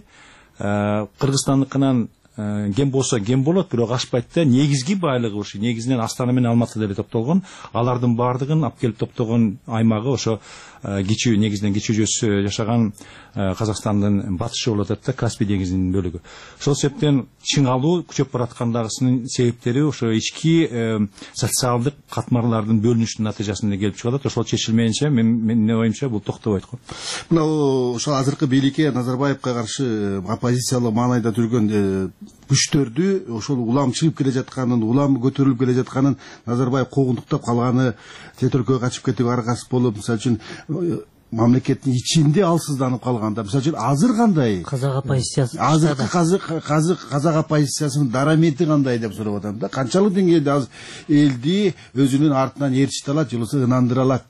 Кыргызстандыкынан кем болсо кем болот, бирок ашпайт да. Негизги байлыгы ушу негизинен Астана менен Алматыда эле топтолгон. Алардын баардыгын алып келип топтогон аймагы ошо кичүү, негизинен кичүү жөз жашаган Казакстандын батышы болуп атат да, Каспий деңизинин бөлүгү. Ошол себептен чыңалуу күчөп бараткандагысынын себептери ошо ички социалдык катмарлардын бөлүнүшүнүн натыйжасында келип чыгат. Ошол чечилмейинче менин оюмча бул токтобойт го. Мына ошо азыркы бийликке, Назарбаевка каршы оппозициялык маанайда жүргөн күчтөрдү ошол улам чыгып келе жатканын, улам көтөрүлүп келе жатканын Назарбаев когундуктап калганы, тет өлкөгө качып кетүүгө аракасы болуп, мисалы үчүн мамлекеттин ичинде алсызданып калганда, мисалы үчүн азыр кандай казак оппозициясы, азыркы казак оппозициясынын дарамети кандай деп сурап атам да. Канчалык деңгээлде азыр элди өзүнүн артынан ээрчите алат, же болбосо ынандыра алат?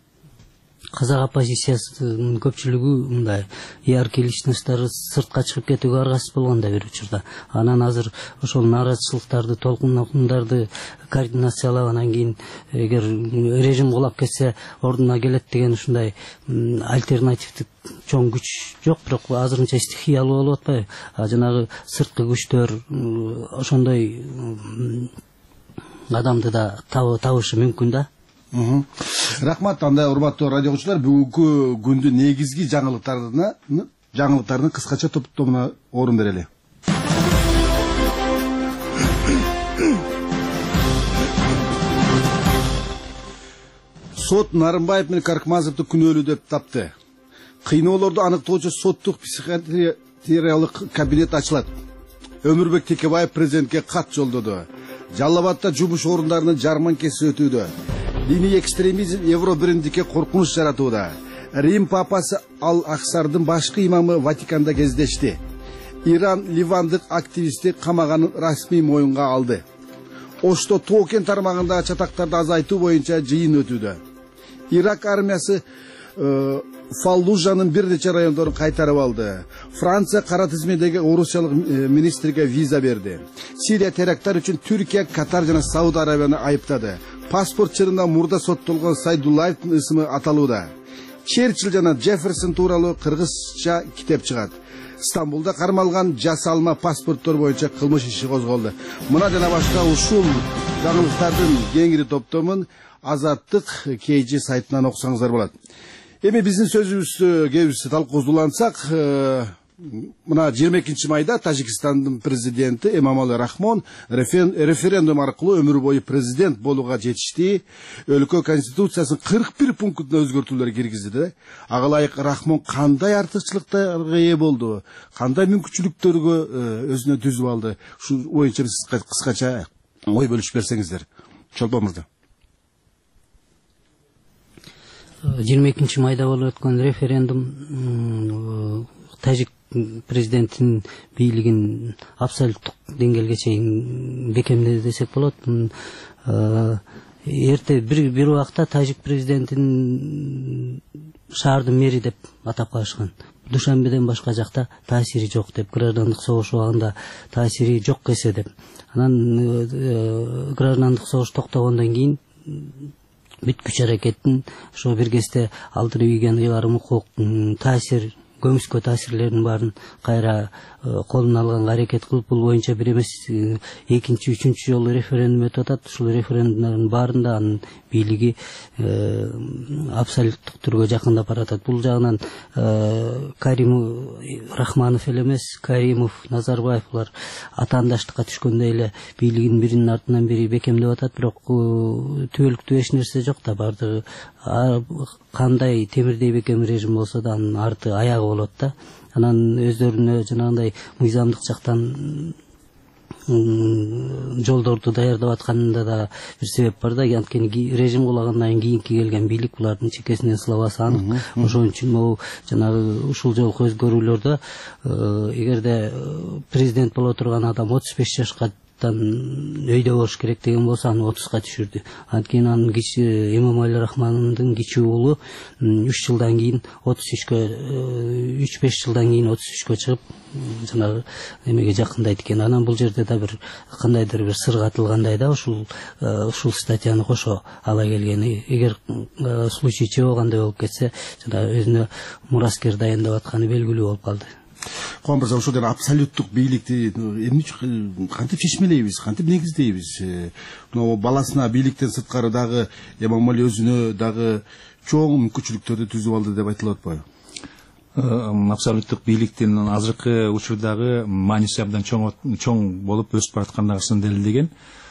Казак оппозициясынын көпчүлүгү мындай яркий личносттары сыртка чыгып кетүүгө аргасыз болгон да бир учурда. Анан азыр ошол нааразычылыктарды, толкундарды координациялап, анан кийин эгер режим кулап кетсе ордуна келет деген ушундай альтернативдик чоң күч жок, бирок азырынча стихиялуу болуп атпайбы? Жанагы сырткы күчтөр ошондой адамды да табышы мүмкүн да. Рахмат. Анда урматтуу радио угуучулар, бүгүнкү күндүн негизги жаңылыктардын кыскача топтомуна орун берели. Сот Нарымбаев менен Каркмазовду күнөөлүү деп тапты. Кыйноолорду аныктоочу соттук психиатриялык кабинет ачылат. Өмүрбек Текебаев президентке кат жолдоду. Жалал Абадта жумуш орундарынын жарманкеси өтүүдө. Дини экстремизм Евро бириндикке коркунуч жаратууда. Рим папасы Ал-Аксардын башкы имамы Ватиканда кездешти. Иран ливандык активисти камаганын расмий моюнга алды. Ошто Токен тармагындагы чатактарды азайтуу боюнча жыйын өтүүдө. Ирак армиясы Фаллужанын бир нече райондорун кайтарып алды. Франция кара тизмедеги орусиялык министрге виза берди. Сирия теракттар үчүн Түркия, Катар жана Сауд Арабияны айыптады. Паспорт чырында мурда соттолгон Сайдуллаевдин ысымы аталууда. Черчилл жана Джефферсон тууралуу кыргызча китеп чыгат. Стамбулда кармалган жасалма паспорттор боюнча кылмыш иши козголду. Мына жана башка ушул жаңылыктардын кеңири топтомун Азаттык KG сайтынан окусаңыздар болот. Эми биздин сөзүбүздү кебиз талкуулансак, мына 22 майда Тажикстандын президенти Эмомали Рахмон референдум аркылуу өмүр бою президент болууга жетишти. Өлкө конституциясынын 41 пунктуна өзгөртүүлөр киргизди. Ага ылайык Рахмон кандай артыкчылыктарга ээ болду, кандай мүмкүнчүлүктөргө өзүнө түзүп алды? Ушу боюнча биз кыскача ой бөлүшүп берсеңиздер. Чолпон мырза. 22 майда болуп өткөн референдум тажик президентинин бийлигин абсолюттук деңгээлге чейин бекемдеди десек болот. Эрте бир убакта тажик президентин шаардын мэри деп атап коюшкан. Душанбеден башка жакта таасири жок деп, граждандык согуш убагында таасири жок кесе деп. Анан граждандык согуш токтогондон кийин бүт күч аракеттин ошо бир кезде алдырып ийген ыйларым укук таасир көмүскө таасирлердин баарын кайра колуна алганга аракет кылып, бул боюнча бир эмес экинчи, үчүнчү жолу референдум өтүп атат. Ушул референдумдардын баарында анын бийлиги абсолюттук түргө жакындап баратат. Бул жагынан Рахманов эле эмес, Каримов, Назарбаев булар атаандаштыкка түшкөндөй эле бийлигин биринин артынан бири бекемдеп атат, бирок түбөлүктүү эч нерсе жок да. Бардыгы кандай темирдей бекем режим болсо да анын арты аягы болот да. Анан өздөрүнө жанагындай мыйзамдык жактан жолдорду даярдап атканында да бир себеп бар да. Анткени режим кулагандан кийинки келген бийлик булардын чекесинен сылабасы анык. Ошон үчүн могу жанагы ушул жолку өзгөрүүлөрдө эгерде президент боло турган адам 35 жашка өйдө болуш керек деген болсо, аны 30га түшүрдү. Анткени анын Эмомали Рахмоновдун кичүү уулу 3 жылдан кийин 33кө, 3-5 жылдан кийин 33кө чыгып, жанагы эмеге жакындайт экен. Анан бул жерде да бир кандайдыр бир сыр катылгандай да, ушул статьяны кошо ала келгени. Эгер случай чыгабагандай болуп кетсе, жана өзүнө мураскер дайындап атканы белгилүү болуп калды. Куан мырза, ошол абсолюттук бийликти эмне кантип чечмелейбиз, кантип негиздейбиз? Мына баласына бийликтен сырткары дагы Эмомали өзүнө дагы чоң мүмкүнчүлүктөрдү түзүп алды деп айтылып атпайбы? Абсолюттук бийликтин азыркы учурдагы мааниси абдан чоң болуп өсүп бараткандыгын далилдеген.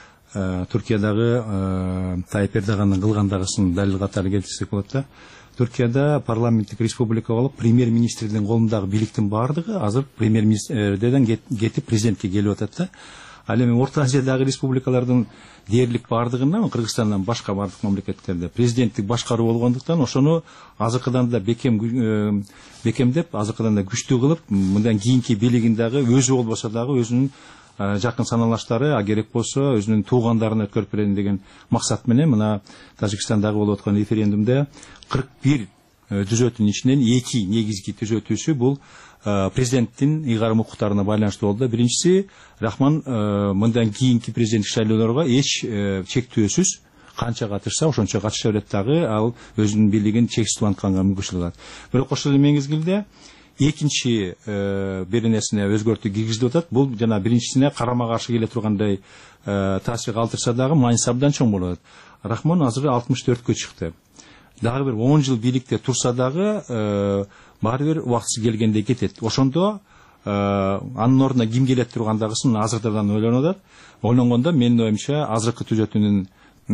Түркиядагы Тайып Эрдогандын кылгандыгын далил катары келтирсек болот да. Түркияда парламенттик республика болуп, премьер-министрдин колундагы бийликтин баардыгы азыр премьер-министрден кетип президентке келип атат да. Ал эми Орто Азиядагы республикалардын дээрлик баардыгында, Кыргызстандан башка бардык мамлекеттерде президенттик башкаруу болгондуктан ошону азыркыдан да бекемдеп, азыркыдан да күчтүү кылып, мындан кийинки бийлигин дагы өзү болбосо дагы өзүнүн жакын саналаштары, керек болсо өзүнүн туугандарына өткөрүп берейин деген максат менен мына Тажикстандагы болуп аткан референдумда 41 түзөтүүнүн ичинен 2 негизги түзөтүүсү бул президенттин ыйгарым укуктарына байланыштуу болду. Биринчиси, Рахман мындан кийинки президенттик шайлоолорго эч чектөөсүз канча катышса ошончо катыша берет дагы, ал өзүнүн бийлигин чексиз улантканга мүмкүнчүлүк алат. Бирок ошол эле мезгилде экинчи бир нерсене өзгөртүү киргизилип атат. Бул жана биринчисине карама каршы келе тургандай таасир калтырса дагы мааниси абдан чоң болот. Рахмон азыр 64кө чыкты. Дагы бир 10 жыл бийликте турса дагы баары бир убактысы келгенде кетет. Ошондо анын ордуна ким келет тургандагысын азырдан ойлонуп атат. Ойлонгондо менин оюмча азыркы түзөтүүнүн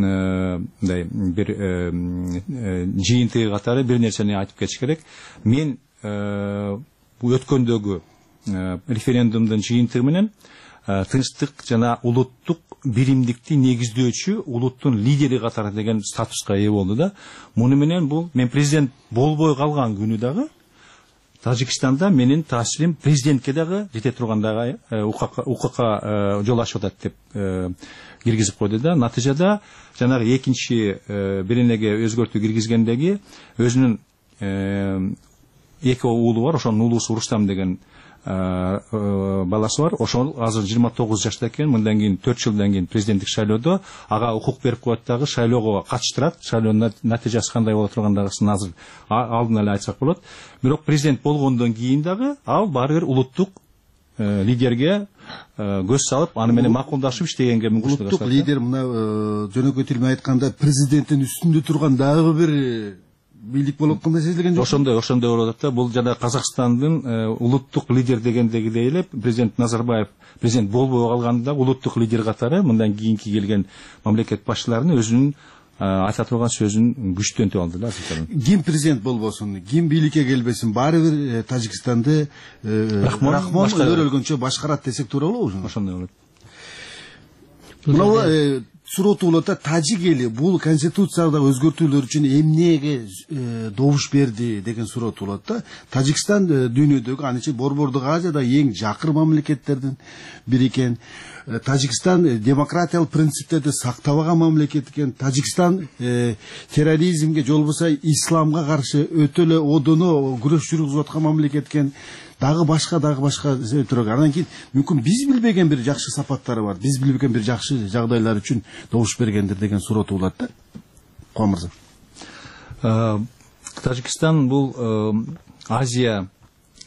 бир жыйынтыгы катары бир нерсени айтып кетиш керек. Мен өткөндөгү референдумдун жыйынтыгы менен тынчтык жана улуттук биримдикти негиздөөчү улуттун лидери катары деген статуска ээ болду да. Муну менен мен президент болбой калган күнү дагы Тажикстанда менин таасирим президентке дагы жете тургандагы укукка жол ачып атат деп киргизип койду да. Натыйжада жанагы экинчи биринеге өзгөртүү киргизгендеги өзүнүн 2 уулу бар, ошонун уулусу Рустам деген баласы бар. Ошол азыр 29 жашта экен. Мындан кийин 4 жылдан кийин президенттик шайлоодо ага укук берип коет дагы, шайлоого катыштырат. Шайлоонун натыйжасы кандай боло тургандыгын азыр алдын эле айтсак болот. Бирок президент болгондон кийин дагы ал баары бир улуттук лидерге көз салып, аны менен макулдашып иштегенге мүмкүнчүлүк алат. Улуттук лидер мына жөнөкөй тил менен айтканда президенттин үстүндө турган дагы бир бийлик болуп аткандай сезилген жок. Ошондой болуп атат да. Бул жана Казакстандын улуттук лидер дегендегидей эле президент Назарбаев президент болбой калганда улуттук лидер катары мындан кийинки келген мамлекет башчыларынын өзүнүн айта турган сөзүн күчтөнтүп алды да. Ким президент болбосун, ким бийликке келбесин, баары бир Тажикстанды Рахмон өлгөнчө башкарат десек туура болобу? Ошондой болот. Мына суроо туулат да, тажик эли бул конституцияда өзгөртүүлөр үчүн эмнеге добуш берди деген суроо туулат да. Тажикстан дүйнөдөгү анычы Борбордук Азияда эң жакыр мамлекеттердин бири экен. Тажикстан демократиялык принциптерди сактабаган мамлекет экен. Тажикстан терроризмге же болбосо исламга каршы өтө эле одоно күрөш жүргүзүп аткан мамлекет экен. Дагы башка себептер. Андан кийин мүмкүн биз билбеген бир жакшы сапаттары бар. Биз билбеген бир жакшы жагдайлар үчүн добуш бергендир деген суроо туулат да. Куан мырза. Тажикстан бул Азия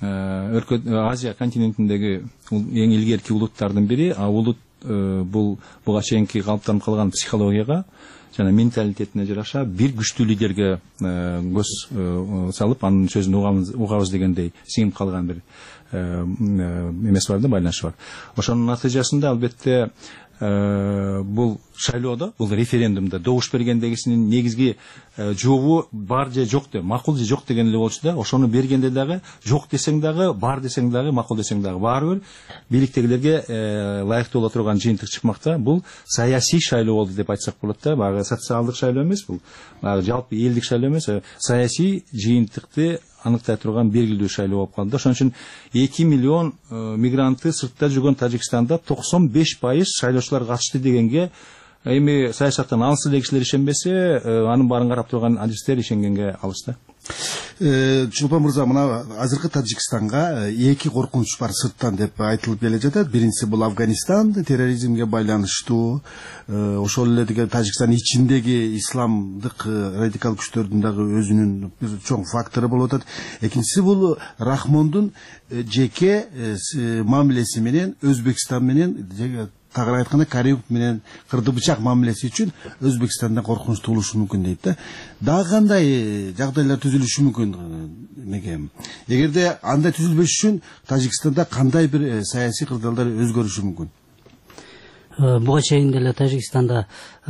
Азия континентіндегі ең илгерки улуттардын бири. Улут буга чейинки калыптанып калган психологияга жана менталитетине жараша бир күчтүү лидерге көз салып, анын сөзүн угабыз дегендей сиңип калган бир эмес бар да, байланыш бар. Ошонун натыйжасында албетте бул шайлоодо, бул референдумда добуш бергендегисинин негизги жообу бар же жок деп, макул же жок деген эле болчу да. Ошону бергенде дагы жок десең дагы, бар десең дагы, макул десең дагы баары бир бийликтегилерге ылайыктуу боло турган жыйынтык чыкмакта. Бул саясий шайлоо болду деп айтсак болот да. Баягы социалдык шайлоо эмес, бул жалпы элдик шайлоо эмес, саясий жыйынтыкты аныктай турган белгилүү шайлоо болуп калды. Ошон үчүн 2 миллион мигрантты сыртта жүргөн Тажикстанда 95% шайлоочулар катышты дегенге эми саясаттан алыс эле кишилер ишенбесе, анын баарын карап турган адистер ишенгенге алыс да. Чулпан мырза, мына азыркы Тажикстанга эки коркунуч бар сырттан деп айтылып келе жатат. Биринчиси бул Афганистан, терроризмге байланыштуу. Ошол эле деген Тажикстан ичиндеги исламдык радикал күчтөрдүн дагы өзүнүн чоң фактору болуп атат. Экинчиси бул Рахмондун жеке мамилеси менен Өзбекстан менен, тагыраак айтканда Каримов менен кырды бычак мамилеси үчүн Өзбекстанда коркунуч туулушу мүмкүн дейт да. Дагы кандай жагдайлар түзүлүшү мүмкүн неге? Эгерде андай түзүлбөш үчүн Тажикстанда кандай бир саясий кырдаалдар өзгөрүшү мүмкүн? Буга чейин деле Тажикстанда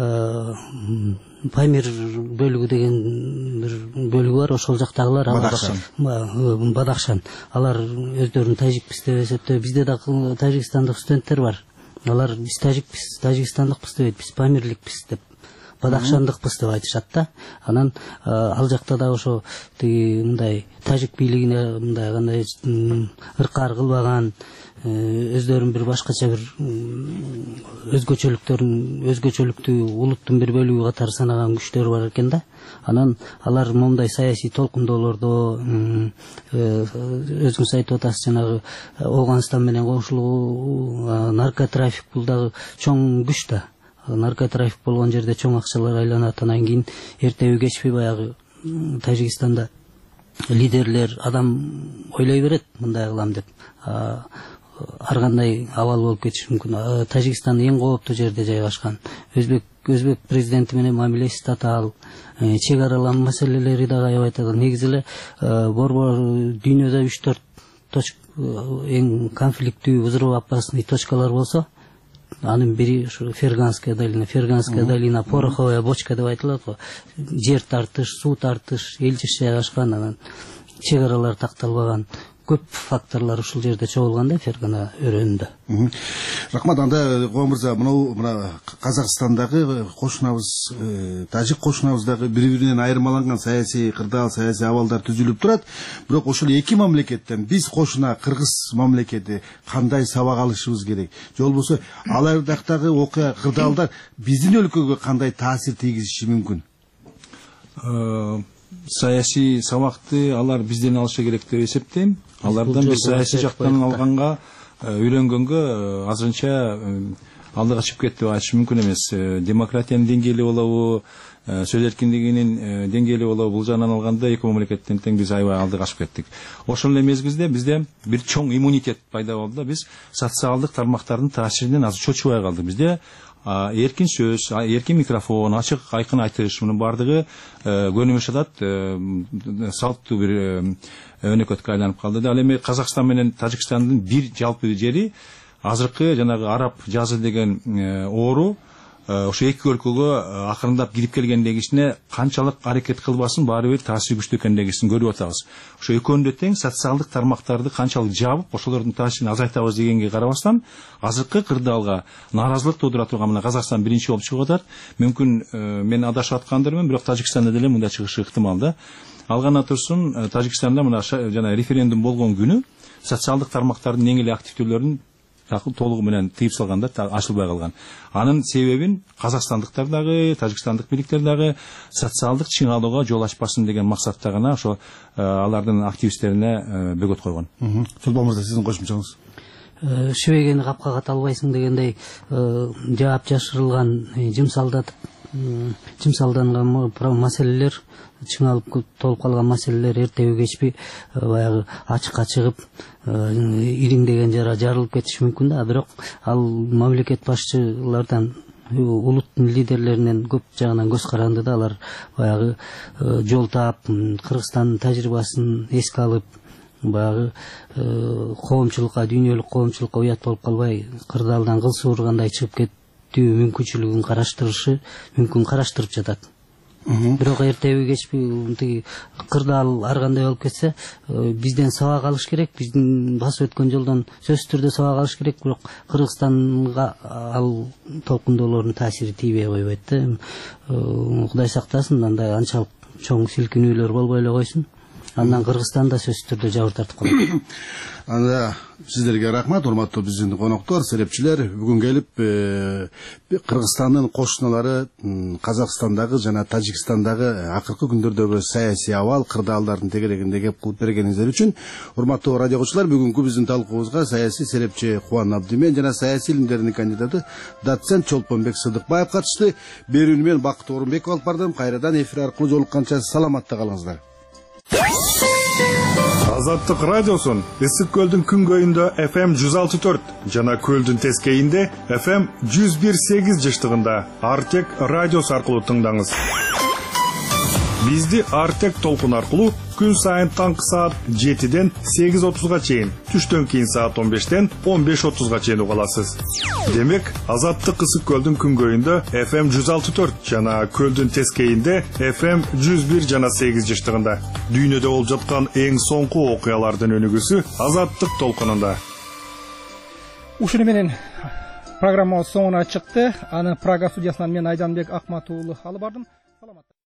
Памир бөлүгү деген бир бөлүгү бар, ошол жактагылар Бадахшан. Алар өздөрүн тажикпиз деп эсептейт. Бизде да тажикстандык студенттер бар. Алар биз тажикпиз, тажикстандыкпыз деп, биз памирликпиз деп, бадахшандыкпыз деп айтышат да. Анан ал жакта да ошо мындай тажик бийлигине мындай кандай ыркаар кылбаган, өздөрүн бир башкача бир өзгөчөлүктүү улуттун бир бөлүгү катары санаган күчтөр бар экен да. Анан алар мондай саясий толкундоолордо өзүңүз айтып атасыз, жанагы Ооганстан менен коңшулугу, наркотрафик бул дагы чоң күч да. Наркотрафик болгон жерде чоң акчалар айланат. Анан кийин эртеби кечпи баягы Тажикстанда лидерлер адам ойлой берет, мындай кылам деп. Ар кандай абал болуп кетиши мүмкүн. Тажикстан эң кооптуу жерде жайгашкан. Өзбек президенти менен мамилеси татаал, чек аралам маселелери дагы аябай татаал. Негизи эле борбор дүйнөдө 3-4 эң конфликттүү, взрывоопасный точкалар болсо, анын бири ушу Ферганская долина, пороховая бочка деп айтылат го. Жер тартыш, суу тартыш, эл жайгашкан, анан чек аралар такталбаган. Көп факторлор ушул жерде чогулган да, Фергана өрөөнүндө. Рахмат. Анда Коо мырза, мына Казакстандагы кошунабыз, тажик кошунабыздагы бири-биринен айырмаланган саясий кырдаал, саясий абалдар түзүлүп турат. Бирок ошол эки мамлекеттен биз кошуна Кыргыз мамлекети кандай сабак алышыбыз керек? Же болбосо алардагы окуя кырдаалдар биздин өлкөгө кандай таасир тийгизиши мүмкүн? Саясий сабакты алар бизден алышы керек деп эсептейм. Алардан биз саясий жактан алганга, үйрөнгөнгө азырынча алдыга чыгып кетти деп айтыш мүмкүн эмес. Демократиянын деңгээли болобу, сөз эркиндигинин деңгээли болобу, бул жагынан алганда эки мамлекеттен тең биз аябай алдыга чыгып кеттик. Ошол эле мезгилде бизде бир чоң иммунитет пайда болду да. Биз социалдык тармактардын таасиринен азыр чочубай калдык. Бизде эркин сөз, эркин микрофон, ачык айкын айтыш, мунун бардыгы көнүмүш атат, салттуу бир өнөкөткө айланып калды да. Ал эми Казакстан менен Тажикстандын бир жалпы жери азыркы жанагы араб жазы деген оору ошо эки өлкөгө акырындап кирип келгендегисине канчалык аракет кылбасын баары бир таасири күчтүү экендигин көрүп атабыз. Ошо экөөнү тең социалдык тармактарды канчалык жабып, ошолордун таасирин азайтабыз дегенге карабастан, азыркы кырдаалга нааразылык туудура турган мына Казакстан биринчи болуп чыгып атат. Мүмкүн мен адашып аткандырмын, бирок Тажикстанда деле мындай чыгышы ыктымал да. Алганда турсун, Тажикстанда мына жана референдум болгон күнү социалдык тармактардын эң эле активдүүлөрүн толугу менен тыйып салганда ачылбай калган. Анын себебин казакстандыктар дагы, тажикстандык бийликтер дагы социалдык чыңалууга жол ачпасын деген максатта гана ошо алардын активисттерине бөгөт койгон. Чулпан мырза, сиздин кошумчаңыз? Шүбегени капка ката албайсың дегендей жаап жашырылган, жымсалдатып чымсалданган маселелер, чыңалып толуп калган маселелер эртеби кечпи баягы ачыкка чыгып ириңдеген жара жарылып кетиши мүмкүн да. Бирок ал мамлекет башчылардан, улуттун лидерлеринен көп жагынан көз каранды да. Алар баягы жол таап, Кыргызстандын тажрыйбасын эске алып, баягы коомчулукка, дүйнөлүк коомчулукка уят болуп калбай, кырдаалдан кыл суургандай чыгып кетүү мүмкүнчүлүгүн караштырып жатат. Бирок эртеби кечпи кырдаал ар кандай болуп кетсе, бизден сабак алыш керек, биздин басып өткөн жолдон сөзсүз түрдө сабак алыш керек. Бирок Кыргызстанга ал толкундоолордун таасири тийбей койбойт да. Кудай сактасын, андай анчалык чоң силкинүүлөр болбой эле койсун. Андан Кыргызстан да сөзсүз түрдө жабыр тартып калат. Анда сиздерге рахмат, урматтуу биздин коноктор, серепчилер. Бүгүн келип Кыргызстандын кошуналары Казакстандагы жана Тажикстандагы акыркы күндөрдөгү саясий абал, кырдаалдардын тегерегинде кеп кылып бергениңиздер үчүн урматтуу радио окуучулар, бүгүнкү биздин талкуубузга саясий серепчи Кубан Абдимен жана саясий илимдердин кандидаты доцент Чолпонбек Сыдыкбаев катышты. Берүүнү мен Бакыт Орунбеков алып бардым. Кайрадан эфир аркылуу жолукканча саламатта калыңыздар. Азаттык радиосун Ысык көлдүн күнгөйүндө FM 106.4 жана көлдүн тескейинде FM 101.8 жыштыгында Артек радиосу аркылуу тыңдаңыз. Бизди Артек толкун аркылуу күн сайын таңкы саат 7-ден 8:30га чейин, түштөн кийин саат 15-тен 15:30га чейин угаласыз. Демек, Азаттык Ысык көлдүн күнгөйүндө FM 106.4 жана көлдүн тескейинде FM 101 жана 8 жыштыгында. Дүйнөдө болуп жаткан эң соңку окуялардын өнүгүүсү Азаттык толкунунда. Ушуну менен программабыз соңуна чыкты. Аны Прага студиясынан мен Айданбек Акмат уулу алып бардым.